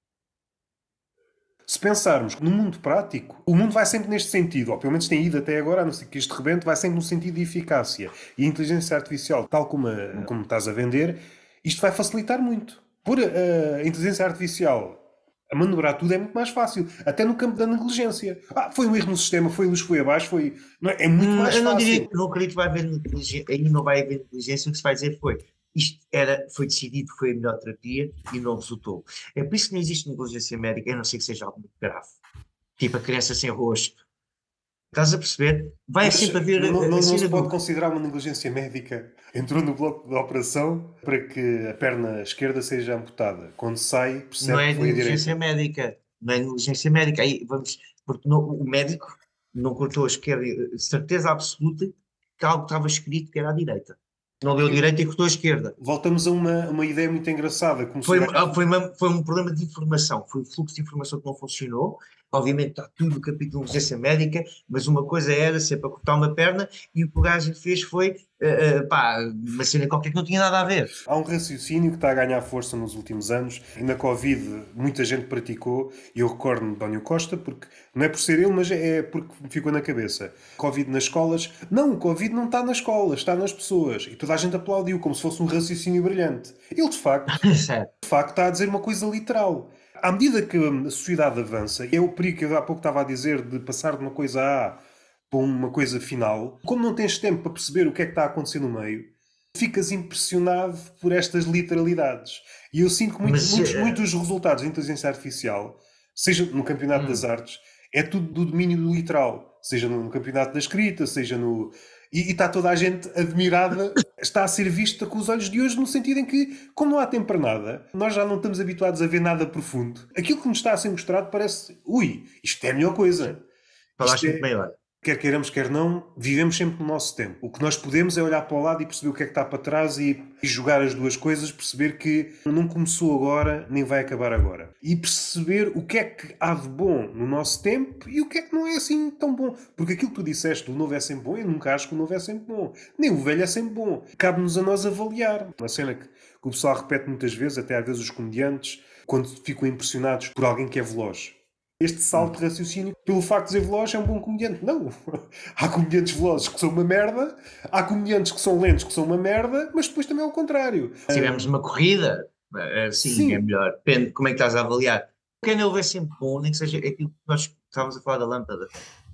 Se pensarmos no mundo prático, o mundo vai sempre neste sentido, ou pelo menos tem ido até agora, a não ser que este rebento, vai sempre no sentido de eficácia. E a inteligência artificial, tal como, a- como estás a vender, isto vai facilitar muito. Por a, a inteligência artificial a manobrar tudo é muito mais fácil, até no campo da negligência. Ah, foi um erro no sistema, foi a luz, foi abaixo, foi. Não é? É muito Hum, mais eu não diria fácil. que não acredito que vai haver inteligência, aí não vai haver inteligência, o que se vai dizer foi isto era, foi decidido que foi a melhor terapia e não resultou. É por isso que não existe negligência médica, a não ser que seja algo muito grave. Tipo a criança sem rosto. Estás a perceber? Vai Mas sempre haver não, a, não, a não se cena pode do. considerar uma negligência médica. Entrou no bloco de operação para que a perna esquerda seja amputada. Quando sai, Não percebe é que foi a negligência direita. médica. Não é negligência médica. Aí vamos. Porque no- o médico não cortou a esquerda, certeza absoluta que algo estava escrito que era à direita. Não leu direita e cortou a esquerda. Voltamos a uma, uma ideia muito engraçada, como se Foi, o ah, gajo. foi, uma- foi um problema de informação, foi o fluxo de informação que não funcionou. Obviamente está tudo no capítulo de urgência médica, mas uma coisa era ser para cortar uma perna e o que o gajo fez foi ah, ah, pá, uma cena qualquer que não tinha nada a ver. Há um raciocínio que está a ganhar força nos últimos anos e na Covid muita gente praticou, e eu recordo-me de António Costa, porque não é por ser ele, mas é porque me ficou na cabeça. Covid nas escolas. Não, o Covid não está nas escolas, está nas pessoas. E toda a gente aplaudiu como se fosse um raciocínio brilhante. Ele, de facto, Sério. de facto está a dizer uma coisa literal. À medida que a sociedade avança, e é o perigo que eu há pouco estava a dizer de passar de uma coisa A para uma coisa final, como não tens tempo para perceber o que é que está a acontecer no meio, ficas impressionado por estas literalidades. E eu sinto que muito- Mas muitos, ah, muitos resultados da inteligência artificial, seja no Campeonato das hum, Artes, é tudo do domínio do literal. Seja no Campeonato da Escrita, seja no. E, e está toda a gente admirada, está a ser vista com os olhos de hoje, no sentido em que, como não há tempo para nada, nós já não estamos habituados a ver nada profundo. Aquilo que nos está a ser mostrado parece, ui, isto é a melhor coisa. Isto falaste muito é, bem, olha. quer queiramos, quer não, vivemos sempre no nosso tempo. O que nós podemos é olhar para o lado e perceber o que é que está para trás e, e jogar as duas coisas, perceber que não começou agora, nem vai acabar agora. E perceber o que é que há de bom no nosso tempo e o que é que não é assim tão bom. Porque aquilo que tu disseste do novo é sempre bom, eu nunca acho que o novo é sempre bom. Nem o velho é sempre bom. Cabe-nos a nós avaliar. Uma cena que, que o pessoal repete muitas vezes, até às vezes os comediantes, quando ficam impressionados por alguém que é veloz. este salto de raciocínio pelo facto de ser veloz é um bom comediante. Não. Há comediantes velozes que são uma merda, há comediantes que são lentos que são uma merda, mas depois também é o contrário. Se tivermos uma corrida, eh, sim, é Sim. melhor. Depende de como é que estás a avaliar. O que é novo é sempre bom, nem que seja aquilo que nós estávamos a falar da lâmpada.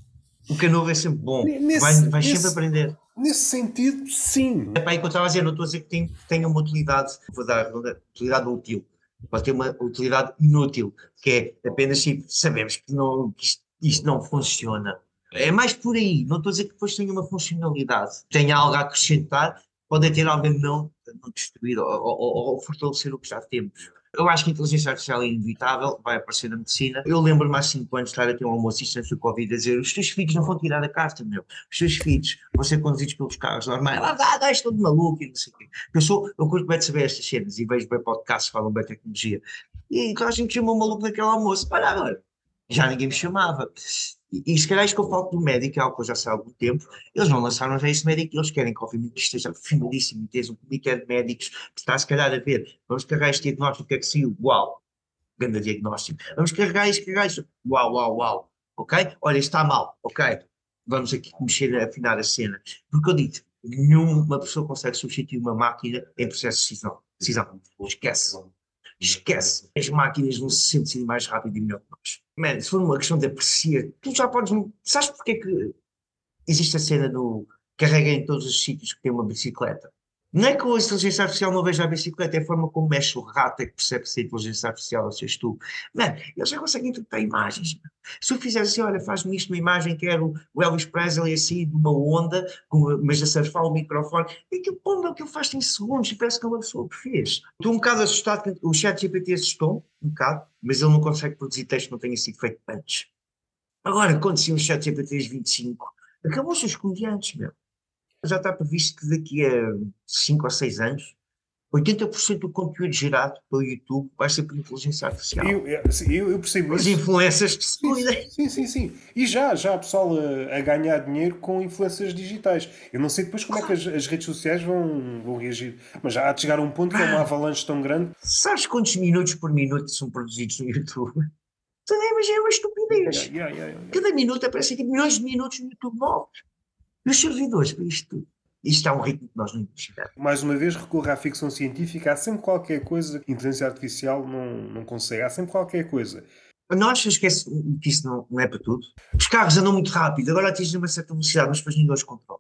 O que é novo é sempre bom. Nesse, Vais, vais nesse, sempre aprender. Nesse sentido, sim. É para aí que eu estava a dizer, não estou a dizer que tem, que tenha uma utilidade, vou dar uma utilidade útil. Pode ter uma utilidade inútil, que é apenas tipo, sabemos que, não, que isto, isto não funciona. É mais por aí, não estou a dizer que depois tenha uma funcionalidade, tenha algo a acrescentar, pode ter algo a não, a não destruir ou, ou, ou fortalecer o que já temos. Eu acho que a inteligência artificial é inevitável, vai aparecer na medicina. Eu lembro-me há cinco anos de estar a ter um almoço e do Covid a dizer: os teus filhos não vão tirar a carta, meu. Os teus filhos vão ser conduzidos pelos carros normais. Ah, dá, dá, estou de maluco e não sei o quê. Eu sou, eu curto bem de saber estas cenas e vejo bem podcasts que falam bem de tecnologia. E a gente chamou maluco naquele almoço. Olha agora, já ninguém me chamava. E, e se calhar isto que eu falo do médico, é algo que eu já sei há algum tempo, eles não lançaram já esse médico, eles querem que obviamente isto esteja finalíssimo, e tens um comitê de médicos que está se calhar a ver, vamos carregar este diagnóstico que é que saiu, uau, grande diagnóstico, vamos carregar isto, carregar isto, uau, uau, uau, ok? Olha, isto está mal, ok, vamos aqui mexer, afinar a cena, porque eu digo, nenhuma pessoa consegue substituir uma máquina em processo de decisão, decisão, esquece. Esquece. As máquinas vão se sentir mais rápido e melhor que nós. Man, se for uma questão de apreciar, tu já podes. Sabes porque é que existe a cena do carrega em todos os sítios que tem uma bicicleta? Não é que a inteligência artificial não veja a bicicleta, é a forma como mexe o rato é que percebe se a inteligência artificial ou se és tu. Man, eles já conseguem interpretar imagens. Man. Se eu fizer assim, olha, faz-me isto uma imagem, quero o Elvis Presley assim, de uma onda, com, mas a surfar o microfone, e aquilo, pô, aquilo faz-te em segundos e parece que é uma pessoa que fez. Estou um bocado assustado, que o chat G P T assustou um bocado, mas ele não consegue produzir texto que não tenha sido feito antes. Agora, quando se um chat G P T vinte e cinco, acabou-se os comediantes, meu. Já está previsto que daqui a cinco ou seis anos, oitenta por cento do conteúdo gerado pelo YouTube vai ser por inteligência artificial. Eu, eu, eu percebo Os isso. influencers que se Sim, cuidem. sim, sim, sim. E já, já há pessoal a, a ganhar dinheiro com influências digitais. Eu não sei depois como é que as, as redes sociais vão, vão reagir. Mas já há de chegar a um ponto que é uma avalanche tão grande. Sabes quantos minutos por minuto são produzidos no YouTube? Tu nem imaginas, é uma estupidez. Yeah, yeah, yeah, yeah. Cada minuto aparecem tipo milhões de minutos no YouTube novos. E os servidores para isto tudo. Isto é um ritmo que nós não imaginamos. Mais uma vez, recorro à ficção científica. Há sempre qualquer coisa que a inteligência artificial não, não consegue. Há sempre qualquer coisa. Não achas que, esse, que isso não, não é para tudo? Os carros andam muito rápido, agora atingem uma certa velocidade, mas depois ninguém os controla.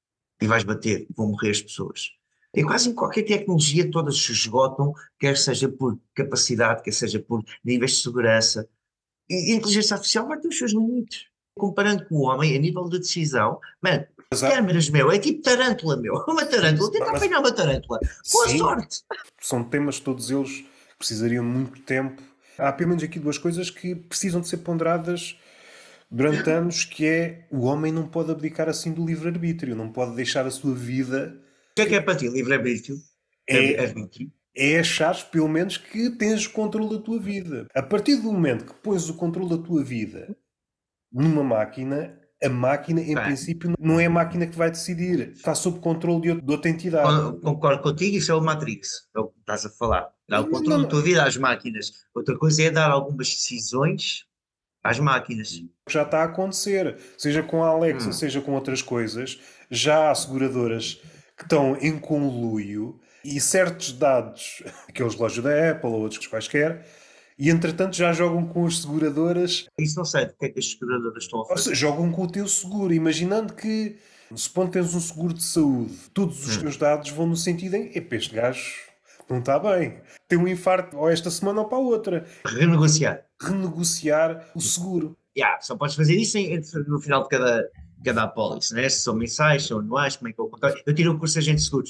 E vais bater, e vão morrer as pessoas. É quase em qualquer tecnologia, todas se esgotam, quer seja por capacidade, quer seja por níveis de segurança. E a inteligência artificial vai ter os seus limites. Comparando com o homem, a nível de decisão, mano, Mas há- câmeras, meu, é tipo tarântula, meu. Uma tarântula, tenta Mas- apanhar uma tarântula. Boa Sim. sorte! São temas, todos eles, que precisariam de muito tempo. Há pelo menos aqui duas coisas que precisam de ser ponderadas durante anos, que é o homem não pode abdicar assim do livre-arbítrio, não pode deixar a sua vida. O que é que é para ti? Livre-arbítrio? É- Arbítrio? É achares, pelo menos, que tens o controle da tua vida. A partir do momento que pões o controle da tua vida numa máquina, a máquina, em Bem. princípio, não é a máquina que vai decidir. Está sob controle de outra, de outra entidade. Con- Concordo contigo, isso é o Matrix, é o que estás a falar. Dá o Não, controle não. da tua vida às máquinas. Outra coisa é dar algumas decisões às máquinas. Já está a acontecer, seja com a Alexa, Hum. seja com outras coisas. Já há seguradoras que estão em conluio e certos dados, aqueles relógios da Apple ou outros quaisquer, e entretanto já jogam com as seguradoras, Isso não sei o que é que as seguradoras estão a ou fazer. seja, jogam com o teu seguro, imaginando que, supondo que tens um seguro de saúde, todos os Hum. teus dados vão no sentido em, epá, este gajo não está bem, tem um infarto ou esta semana ou para a outra. Renegociar. Renegociar o seguro. Yeah, só podes fazer isso em- no final de cada, cada apólice, né? Se são mensais, são anuais, como é que eu controlo? Eu tiro o curso de agente de seguros.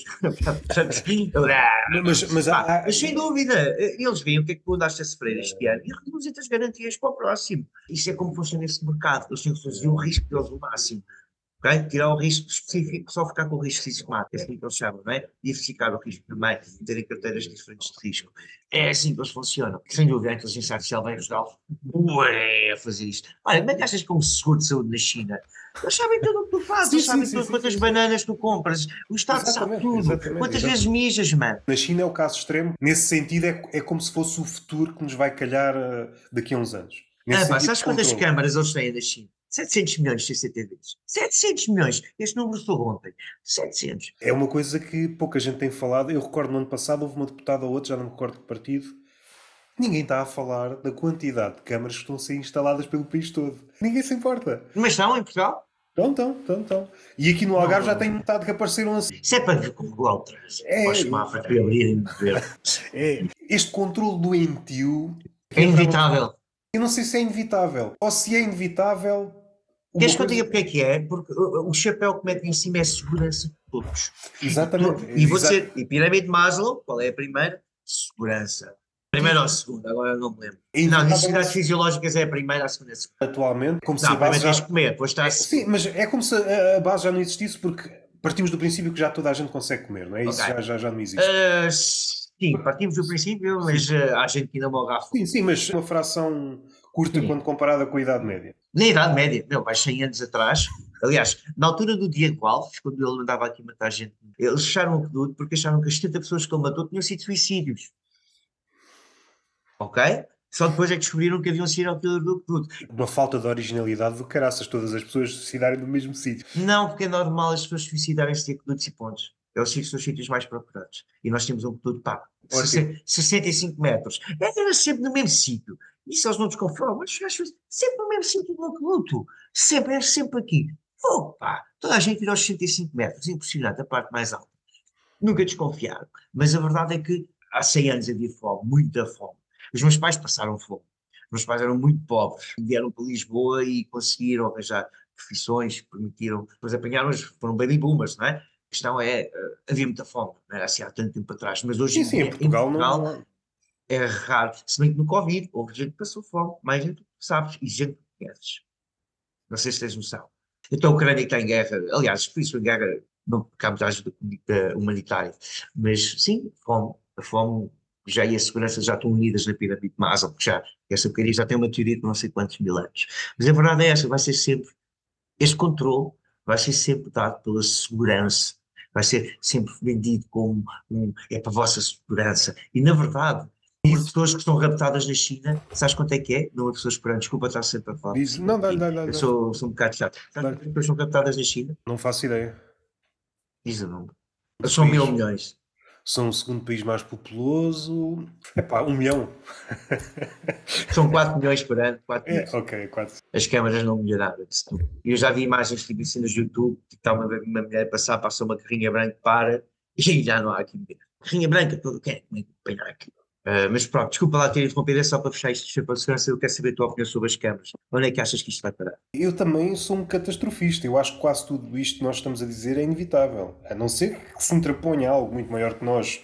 Mas, mas Pá, há, há- mas sem dúvida, eles veem o que é que tu andaste a sofrer este ano e reduzem as garantias para o próximo. Isso é como funciona esse mercado. Eles têm que reduzir o risco deles ao máximo. Okay? Tirar o risco específico, só ficar com o risco sistemático, é assim que eles chamam, não é? Diversificar o risco também, e terem carteiras diferentes de risco. É assim que eles funcionam. Sem dúvida, a inteligência artificial vai ajudá-los ué, a fazer isto. Olha, como é que achas que é um seguro de saúde na China? Eles sabem tudo o que tu fazes, Sim, eles sim, sabem sim, tudo sim, quantas sim. bananas tu compras, o Estado sabe Exatamente, tudo, exatamente, quantas exatamente. vezes mijas, mano. Na China é o caso extremo. Nesse sentido, é, é como se fosse o futuro que nos vai calhar uh, daqui a uns anos. Nesse Ah, pá, sentido de sabes quantas controle. câmaras eles têm na China? setecentos milhões de C C T Vs. setecentos milhões. Este número soube ontem. setecentos. É uma coisa que pouca gente tem falado. Eu recordo no ano passado houve uma deputada ou outra, já não me recordo que partido. Ninguém está a falar da quantidade de câmaras que estão a ser instaladas pelo país todo. Ninguém se importa. Mas estão em Portugal? Estão, estão, estão, estão. E aqui no Algarve já tem metade que apareceram assim. Isso é para ver como regular o trânsito. É, Para os semáforos para abrirem de ver. é. Este controle doentio. É inevitável. Eu não sei se é inevitável. Ou se é inevitável. uma Queres que eu coisa- diga porque é que é? Porque o, o chapéu que metem em cima é segurança de todos. Exatamente. E vou Exa- dizer, e pirâmide de Maslow, qual é a primeira? Segurança. Primeira ou a segunda? Agora eu não me lembro. É Não, inevitável. necessidades fisiológicas é a primeira, a segunda é a segunda. Atualmente, como se Não, a base primeiro tens já... de comer, depois está a É, sim, mas é como se a, a base já não existisse, porque partimos do princípio que já toda a gente consegue comer, não é? Isso Ok. já, já, já não existe. Ah, sim, partimos do princípio, mas ah, há gente que ainda morre à fome. Sim, sim, mas uma fração curta Sim. quando comparada com a Idade Média. Na Idade Média, meu, mais cem anos atrás, aliás, na altura do Diego Alves, quando ele andava aqui a matar gente, eles fecharam o aqueduto porque acharam que as setenta pessoas que ele matou tinham sido suicídios. Ok? Só depois é que descobriram que havia um serial killer do aqueduto. Uma falta de originalidade do caraças, todas as pessoas se suicidarem no mesmo sítio. Não, porque é normal as pessoas suicidarem-se de aquedutos e pontes. Eles são os sítios mais procurados. E nós temos um aqueduto, pá, Ótimo. sessenta e cinco metros. Era sempre no mesmo sítio. Isso eles não desconfiavam, mas os gajos sempre no mesmo sítio do aqueduto. Sempre, é sempre aqui. Pô, pá, toda a gente ir aos sessenta e cinco metros. Impressionante, a parte mais alta. Nunca desconfiaram. Mas a verdade é que há cem anos havia fome, muita fome. Os meus pais passaram fome. Os meus pais eram muito pobres. Vieram para Lisboa e conseguiram arranjar profissões que permitiram. Depois apanharam, foram baby boomers, não é? A questão é, uh, havia muita fome, não era assim há tanto tempo atrás, mas hoje Sim, em sim, dia, em Portugal, em Portugal não. é raro. Se bem que no Covid houve gente que passou fome, mais gente que sabes, e gente que conheces. Não sei se tens noção. Então a Ucrânia está em guerra, aliás, por isso em guerra não ficamos à ajuda humanitária, mas sim, fome, a fome já e a segurança já estão unidas na pirâmide de Maslow, porque já, essa porcaria já tem uma teoria de não sei quantos mil anos. Mas a verdade é essa, vai ser sempre, este controle vai ser sempre dado pela segurança, vai ser sempre vendido como um, é para a vossa segurança. E na verdade, o número de pessoas que estão raptadas na China, sabes quanto é que é? O número de pessoas por ano, desculpa estar sempre a falar. Diz, não, dá, dá, dá, Eu dá. sou, sou um bocado chato. Sabes quantas pessoas são raptadas na China? Não faço ideia. Diz o número. O São país- mil milhões. São o segundo país mais populoso. É pá, um milhão. São quatro milhões por ano. quatro É, milhões. ok, quatro. As câmaras não melhoraram. E eu já vi imagens tipo assim no YouTube, que está uma, uma mulher passar, passa uma carrinha branca, para, e já não há aqui mulher. Carrinha branca, tudo quem é que apanhar aqui? Uh, mas pronto, desculpa lá ter interrompido, é só para fechar isto para a segurança. Eu quero saber a tua opinião sobre as câmaras. Onde é que achas que isto vai parar? Eu também sou um catastrofista. Eu acho que quase tudo isto que nós estamos a dizer é inevitável. A não ser que se interponha algo muito maior que nós.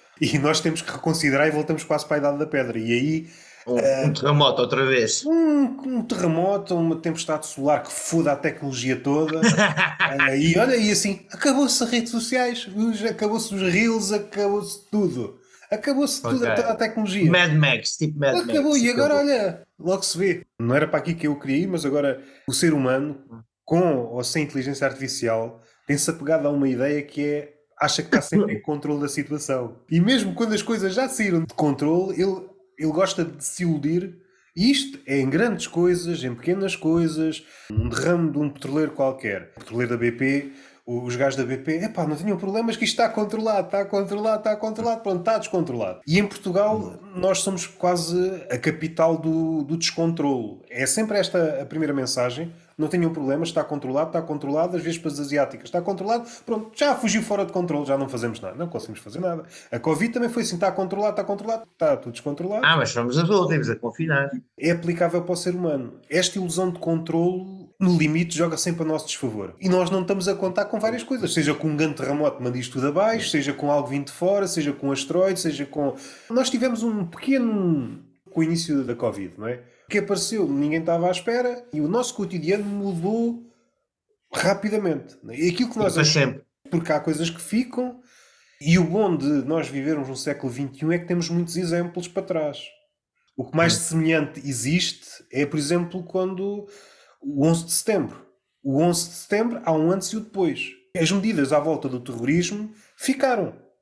E nós temos que reconsiderar e voltamos quase para a Idade da Pedra. E aí, Um, um terremoto outra vez. um, um terremoto, uma tempestade solar que foda a tecnologia toda. Ah, e olha, e assim, acabou-se as redes sociais, os- acabou-se os reels, acabou-se tudo. Acabou-se tudo, Ok. toda a tecnologia. Mad Max, tipo Mad Max. Acabou, e agora, acabou. olha, logo se vê. Não era para aqui que eu queria ir, mas agora o ser humano, com ou sem inteligência artificial, tem-se apegado a uma ideia que é, acha que está sempre em controle da situação. E mesmo quando as coisas já saíram de controle, ele, ele gosta de se iludir. E isto é em grandes coisas, em pequenas coisas, um derrame de um petroleiro qualquer. O petroleiro da B P, os gajos da B P, epá, não tinham problemas que isto está controlado, está controlado, está controlado, pronto, está descontrolado. E em Portugal nós somos quase a capital do, do descontrolo. É sempre esta a primeira mensagem, não tenham problemas, está controlado, está controlado, as vespas asiáticas, está controlado, pronto, já fugiu fora de controle, já não fazemos nada, não conseguimos fazer nada. A Covid também foi assim, está controlado, está controlado, está tudo descontrolado. Ah, mas somos as últimas a confinar. É aplicável para o ser humano. Esta ilusão de controle, no limite, joga sempre a nosso desfavor. E nós não estamos a contar com várias coisas. Seja com um grande terremoto que manda isto tudo abaixo, seja com algo vindo de fora, seja com um asteroide, seja com... Nós tivemos um pequeno... com o início da Covid, não é? Que apareceu, ninguém estava à espera, e o nosso cotidiano mudou rapidamente. E aquilo que nós Para sempre. porque há coisas que ficam, e o bom de nós vivermos no século vinte e um é que temos muitos exemplos para trás. O que mais semelhante existe é, por exemplo, quando o onze de setembro. O onze de setembro há um antes e o depois. As medidas à volta do terrorismo ficaram.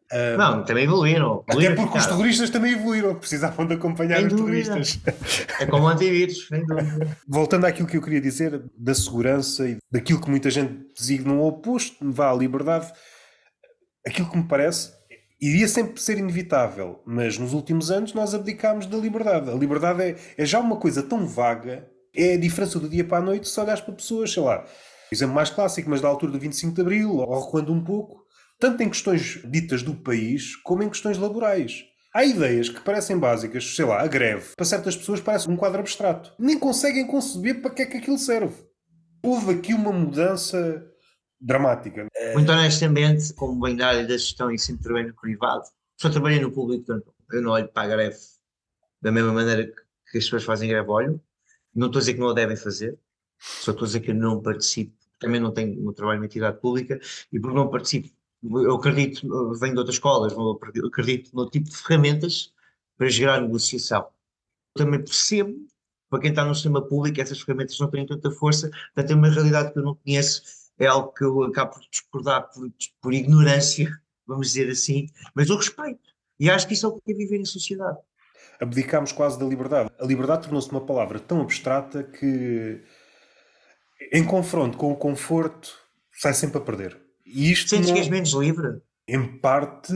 Não, também evoluíram. Até evoluíram porque os ficaram. terroristas também evoluíram, precisavam de acompanhar Sem os dúvida. terroristas. É como antivírus, sem dúvida. Voltando àquilo que eu queria dizer, da segurança e daquilo que muita gente designa o oposto, vá à liberdade, aquilo que me parece iria sempre ser inevitável, mas nos últimos anos nós abdicámos da liberdade. A liberdade é, é já uma coisa tão vaga, é a diferença do dia para a noite se olhares para pessoas, sei lá, exemplo mais clássico, mas da altura do vinte e cinco de Abril, ou recuando um pouco, tanto em questões ditas do país, como em questões laborais. Há ideias que parecem básicas, sei lá, a greve, para certas pessoas parece um quadro abstrato. Nem conseguem conceber para que é que aquilo serve. Houve aqui uma mudança dramática. Muito honestamente, como bem da área da gestão e sempre trabalhei no privado, só trabalhei no público, portanto, eu não olho para a greve da mesma maneira que, que as pessoas fazem greve, olho. Não estou a dizer que não a devem fazer, só estou a dizer que eu não participo. Também não tenho no trabalho uma entidade pública e porque não participo, eu acredito, venho de outras escolas, eu acredito no tipo de ferramentas para gerar negociação. Também percebo, para quem está no sistema público, essas ferramentas não têm tanta força, portanto é uma realidade que eu não conheço, é algo que eu acabo por discordar por, por ignorância, vamos dizer assim, mas eu respeito. E acho que isso é o que é viver em sociedade. Abdicámos quase da liberdade. A liberdade tornou-se uma palavra tão abstrata que, em confronto com o conforto, sai sempre a perder. E isto Sentes que és não... menos livre? Em parte,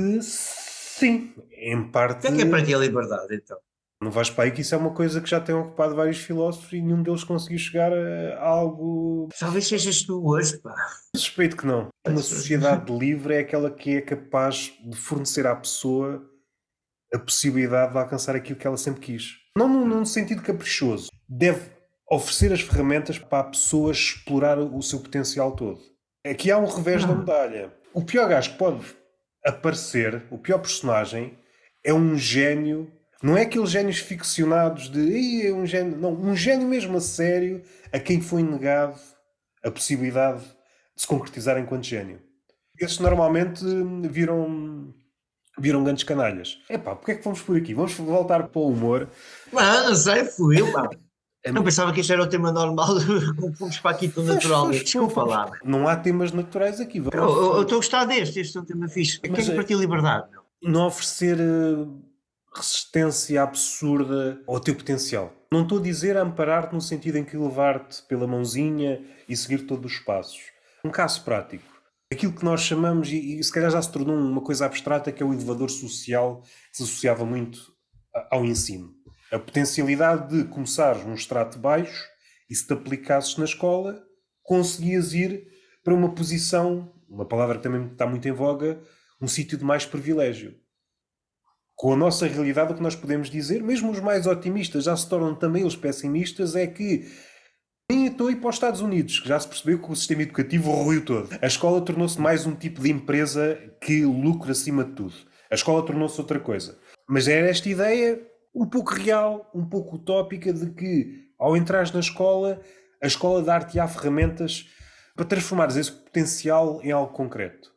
sim. Em parte... O que é que é para ti a liberdade, então? Não vais para aí que isso é uma coisa que já tem ocupado vários filósofos e nenhum deles conseguiu chegar a algo... Talvez sejas tu hoje, pá. Suspeito que não. Uma sociedade livre é aquela que é capaz de fornecer à pessoa a possibilidade de alcançar aquilo que ela sempre quis. Não num, num sentido caprichoso. Deve oferecer as ferramentas para a pessoa explorar o seu potencial todo. Aqui há um revés da medalha. O pior gajo que pode aparecer, o pior personagem, é um gênio. Não é aqueles génios ficcionados de "Ih, é um gênio". Não, um gênio mesmo a sério a quem foi negado a possibilidade de se concretizar enquanto gênio. Esses normalmente viram, viram grandes canalhas. Epá, porque é que vamos por aqui? Vamos voltar para o humor. Mano, não sei, fluiu, pá. Eu pensava que isto era o tema normal, como fomos para aqui tão naturalmente. Desculpa lá. Não há temas naturais aqui. Eu eu- eu estou a gostar deste, este é um tema fixe. O que é Mas que é- para ti liberdade, meu? Não oferecer eh, resistência absurda ao teu potencial. Não estou a dizer amparar-te no sentido em que levar-te pela mãozinha e seguir todos os passos. Um caso prático. Aquilo que nós chamamos, e, e se calhar já se tornou uma coisa abstrata, que é o elevador social, que se associava muito a- ao ensino. A potencialidade de começares num extrato baixo e se te aplicasses na escola, conseguias ir para uma posição, uma palavra que também está muito em voga, um sítio de mais privilégio. Com a nossa realidade, o que nós podemos dizer, mesmo os mais otimistas já se tornam também os pessimistas, é que nem estou a ir para os Estados Unidos, que já se percebeu que o sistema educativo ruiu todo. A escola tornou-se mais um tipo de empresa que lucra acima de tudo. A escola tornou-se outra coisa. Mas era esta ideia um pouco real, um pouco utópica, de que ao entrares na escola, a escola dar-te-á ferramentas para transformares esse potencial em algo concreto.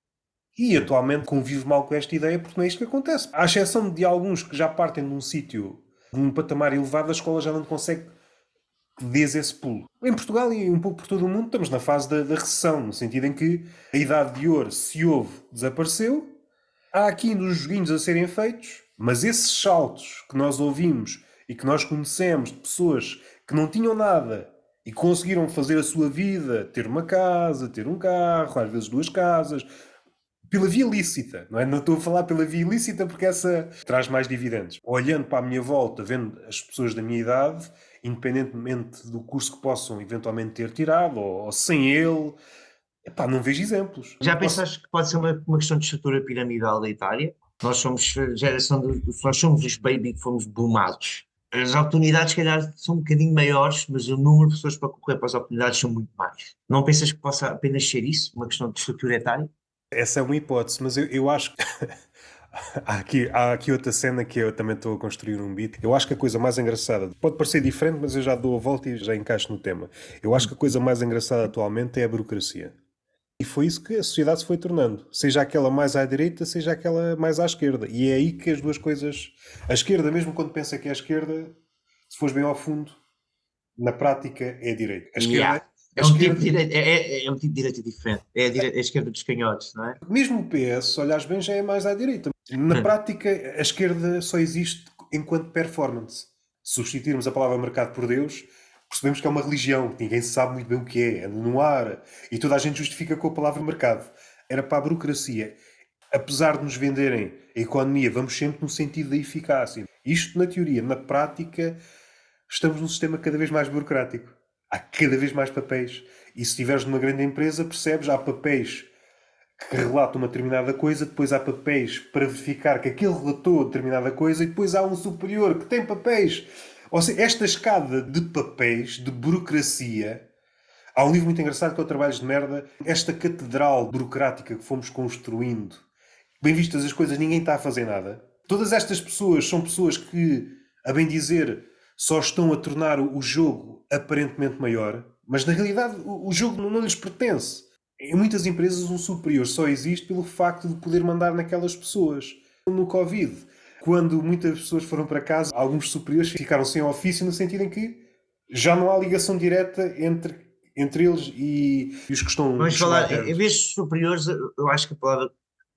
E atualmente convivo mal com esta ideia porque não é isto que acontece. À exceção de alguns que já partem de um sítio, de um patamar elevado, a escola já não consegue que dês esse pulo. Em Portugal e um pouco por todo o mundo estamos na fase da, da recessão, no sentido em que a idade de ouro, se houve, desapareceu. Há aqui nos joguinhos a serem feitos, mas esses saltos que nós ouvimos e que nós conhecemos de pessoas que não tinham nada e conseguiram fazer a sua vida, ter uma casa, ter um carro, às vezes duas casas, pela via lícita, não é? Não estou a falar pela via ilícita porque essa traz mais dividendos. Olhando para a minha volta, vendo as pessoas da minha idade, independentemente do curso que possam eventualmente ter tirado, ou, ou sem ele, epá, não vejo exemplos. Já Não posso- pensaste que pode ser uma, uma questão de estrutura piramidal da Itália? Nós somos a geração de, nós somos os baby que fomos boomados. As oportunidades, se calhar, são um bocadinho maiores, mas o número de pessoas para concorrer para as oportunidades são muito mais. Não pensas que possa apenas ser isso, uma questão de estrutura etária? Essa é uma hipótese, mas eu, eu acho que há aqui, há aqui outra cena que eu também estou a construir um beat. Eu acho que a coisa mais engraçada, pode parecer diferente, mas eu já dou a volta e já encaixo no tema. Eu acho que a coisa mais engraçada atualmente é a burocracia. E foi isso que a sociedade se foi tornando. Seja aquela mais à direita, seja aquela mais à esquerda. E é aí que as duas coisas... A esquerda, mesmo quando pensa que é a esquerda, se fores bem ao fundo, na prática é a direita. A esquerda Yeah. A É um tipo de esquerda, direita, é, é- é um tipo de direita diferente. É a, direita, é a esquerda dos canhotes, não é? mesmo o P S, se olhares bem, já é mais à direita. Na prática, a esquerda só existe enquanto performance. Se substituirmos a palavra mercado por Deus, percebemos que é uma religião, que ninguém sabe muito bem o que é, anda no ar, e toda a gente justifica com a palavra mercado. Era para a burocracia. Apesar de nos venderem a economia, vamos sempre no sentido da eficácia. Isto na teoria, na prática, estamos num sistema cada vez mais burocrático. Há cada vez mais papéis. E se estiveres numa grande empresa, percebes, há papéis que relatam uma determinada coisa, depois há papéis para verificar que aquele relatou determinada coisa, e depois há um superior que tem papéis. Ou seja, esta escada de papéis, de burocracia. Há um livro muito engraçado que é o Trabalhos de Merda. Esta catedral burocrática que fomos construindo, bem vistas as coisas, ninguém está a fazer nada. Todas estas pessoas são pessoas que, a bem dizer, só estão a tornar o jogo aparentemente maior, mas na realidade o jogo não lhes pertence. Em muitas empresas um superior só existe pelo facto de poder mandar naquelas pessoas. No Covid, quando muitas pessoas foram para casa, alguns superiores ficaram sem ofício no sentido em que já não há ligação direta entre, entre eles e, e os que estão Vamos falar, em em subalternos. vez de superiores, eu eu acho que a palavra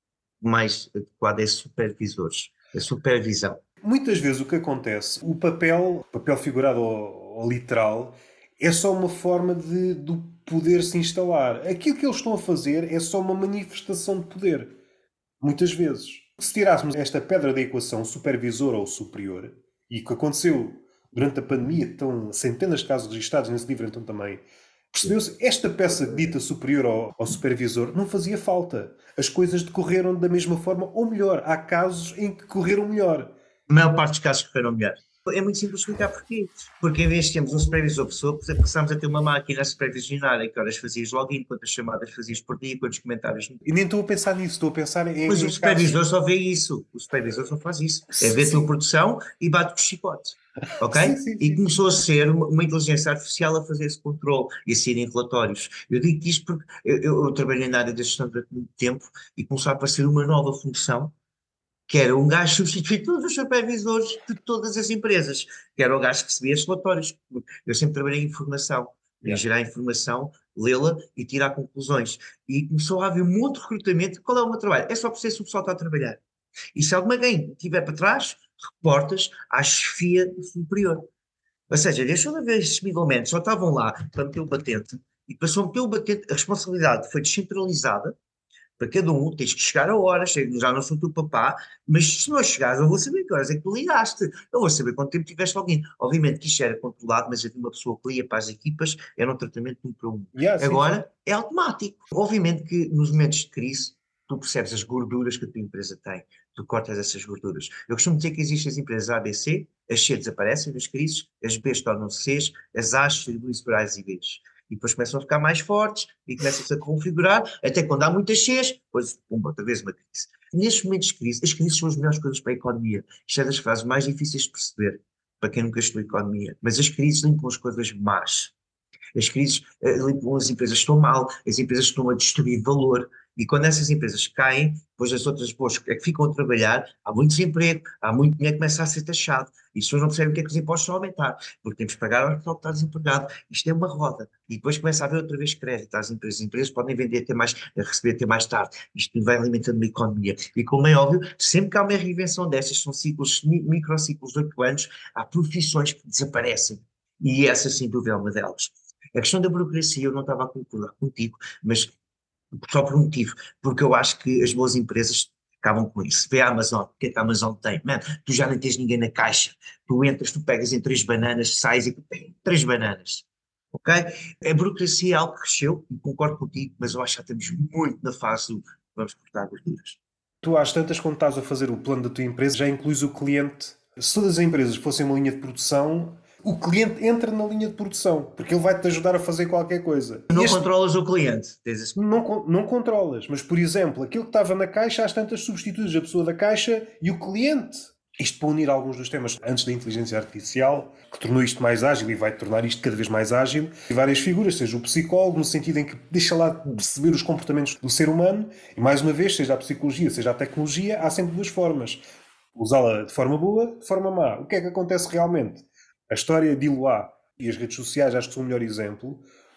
mais adequada é supervisores, a supervisão. Muitas vezes o que acontece, o papel, papel figurado ou, ou literal, é só uma forma de, do poder se instalar. Aquilo que eles estão a fazer é só uma manifestação de poder. Muitas vezes. Se tirássemos esta pedra da equação, supervisor ou superior, e o que aconteceu durante a pandemia, estão centenas de casos registados nesse livro, então também, percebeu-se, esta peça dita superior ao, ao supervisor não fazia falta. As coisas decorreram da mesma forma, ou melhor, há casos em que correram melhor. A maior parte dos casos correram melhor. É muito simples explicar porquê. Porque em vez de termos um supervisor pessoa, passámos a ter uma máquina a supervisionar em que horas fazias login, quantas chamadas fazias por dia, quantos comentários. E nem estou a pensar nisso, estou a pensar em, Mas em o casos. supervisor só vê isso. O supervisor só faz isso. É ver a tua Sim, produção e bate com o chicote. Ok? sim, sim, E sim, sim. começou a ser uma, uma inteligência artificial a fazer esse controle e a saírem relatórios. Eu digo isto porque eu, eu, eu trabalhei na área da gestão durante muito tempo e começou a aparecer uma nova função que era um gajo substituir todos os supervisores de todas as empresas, que era o gajo que recebia os relatórios. Eu sempre trabalhei em informação, em Yeah. gerar informação, lê-la e tirar conclusões. E começou a haver um monte de recrutamento. Qual é o meu trabalho? É só perceber se o pessoal está a trabalhar. E se alguém estiver para trás, reportas à chefia superior. Ou seja, deixou de haver esses middlemen, só estavam lá para meter o batente, e passou a meter o batente, a responsabilidade foi descentralizada para cada um, tens que chegar a horas, já não sou teu papá, mas se não chegares, eu vou saber que horas é que tu ligaste, eu vou saber quanto tempo tiveste alguém. Obviamente que isto era controlado, mas havia uma pessoa que lia para as equipas, era um tratamento um para um. Yeah, sim, sim. Agora é automático. Obviamente que nos momentos de crise, tu percebes as gorduras que a tua empresa tem, tu cortas essas gorduras. Eu costumo dizer que existem as empresas A, B, C, as C desaparecem nas crises, as B tornam-se Cs, as A distribuem-se para As e Bs. E depois começam a ficar mais fortes e começam-se a configurar, até quando há muitas Cs, depois, pumba, outra vez uma crise. Nestes momentos de crise, as crises são as melhores coisas para a economia. Isto é das frases mais difíceis de perceber, para quem nunca estudou economia. Mas as crises limpam as coisas más. As crises uh, limpam as empresas que estão mal, as empresas estão a destruir valor, e quando essas empresas caem, depois as outras boas é que ficam a trabalhar, há muito desemprego, há muito dinheiro que começa a ser taxado, e as pessoas não percebem o que é que os impostos estão a aumentar, porque temos que pagar ao pessoal que está desempregado. Isto é uma roda, e depois começa a haver outra vez crédito às empresas. As empresas podem vender até mais, receber até mais tarde, isto vai alimentando a economia. E como é óbvio, sempre que há uma reinvenção destas, são ciclos, microciclos de oito anos, há profissões que desaparecem, e essa sem dúvida é uma delas. A questão da burocracia eu não estava a concordar contigo, mas só por um motivo, porque eu acho que as boas empresas acabam com isso. Vê a Amazon, o que é que a Amazon tem? Man, tu já nem tens ninguém na caixa, tu entras, tu pegas em três bananas, sais e tem três bananas, ok? A burocracia é algo que cresceu, e concordo contigo, mas eu acho que já estamos muito na fase do vamos cortar gorduras. Tu às tantas, quando estás a fazer o plano da tua empresa, já incluís o cliente. Se todas as empresas fossem uma linha de produção, o cliente entra na linha de produção, porque ele vai-te ajudar a fazer qualquer coisa. Tu não Este controlas o cliente, tens esse... não, con- não controlas, mas por exemplo, aquilo que estava na caixa, às tantas substituís a pessoa da caixa e o cliente. Isto para unir alguns dos temas antes da inteligência artificial, que tornou isto mais ágil e vai tornar isto cada vez mais ágil, e várias figuras, seja o psicólogo, no sentido em que deixa lá de perceber os comportamentos do ser humano, e mais uma vez, seja a psicologia, seja a tecnologia, há sempre duas formas. Usá-la de forma boa, de forma má. O que é que acontece realmente? A história de Iloá e as redes sociais acho que são o melhor exemplo.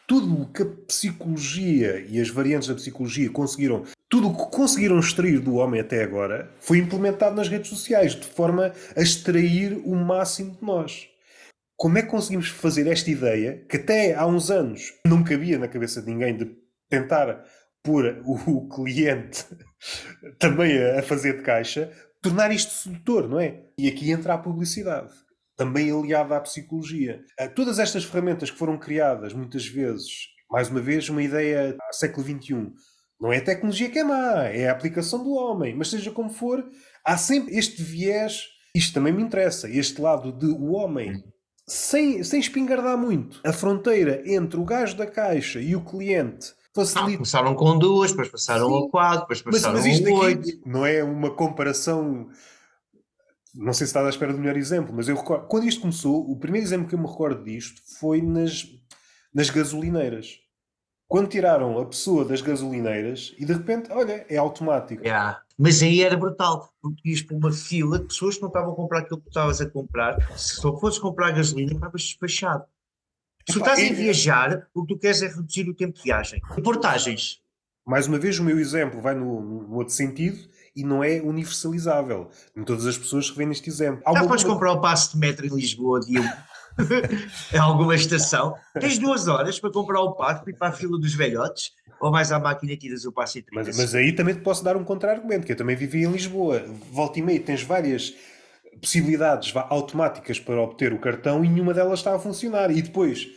tudo o que a psicologia e as variantes da psicologia conseguiram, tudo o que conseguiram extrair do homem até agora, foi implementado nas redes sociais, de forma a extrair o máximo de nós. Como é que conseguimos fazer esta ideia, que até há uns anos não cabia na cabeça de ninguém, de tentar pôr o cliente também a fazer de caixa, tornar isto sedutor, não é? E aqui entra a publicidade, também aliada à psicologia. Todas estas ferramentas que foram criadas, muitas vezes, mais uma vez, uma ideia do século vinte e um, não é a tecnologia que é má, é a aplicação do homem, mas seja como for, há sempre este viés, isto também me interessa, este lado de o homem, sem, sem espingardar muito, a fronteira entre o gajo da caixa e o cliente facilita. Ah, começaram com duas, depois passaram Sim. a quatro, depois passaram mas, mas isto a oito. Aqui não é uma comparação. Não sei se estás à espera do melhor exemplo, mas eu recordo. Quando isto começou, o primeiro exemplo que eu me recordo disto foi nas, nas gasolineiras. Quando tiraram a pessoa das gasolineiras e de repente, olha, é automático. Yeah. Mas aí era brutal, porque ias para uma fila de pessoas que não estavam a comprar aquilo que tu estavas a comprar. Se só fosses comprar gasolina, estavas despachado. Se tu estás a viajar, o que tu queres é reduzir o tempo de viagem. Portagens. Mais uma vez, o meu exemplo vai no, no outro sentido e não é universalizável. Nem todas as pessoas revêem este exemplo. Já podes alguma... comprar o passe de metro em Lisboa de um em alguma estação. Tens duas horas para comprar o passe para ir para a fila dos velhotes ou vais à máquina e tiras o passe em trinta. Mas, mas aí também te posso dar um contra-argumento, que eu também vivi em Lisboa. Volta e meia, tens várias possibilidades automáticas para obter o cartão e nenhuma delas está a funcionar. E depois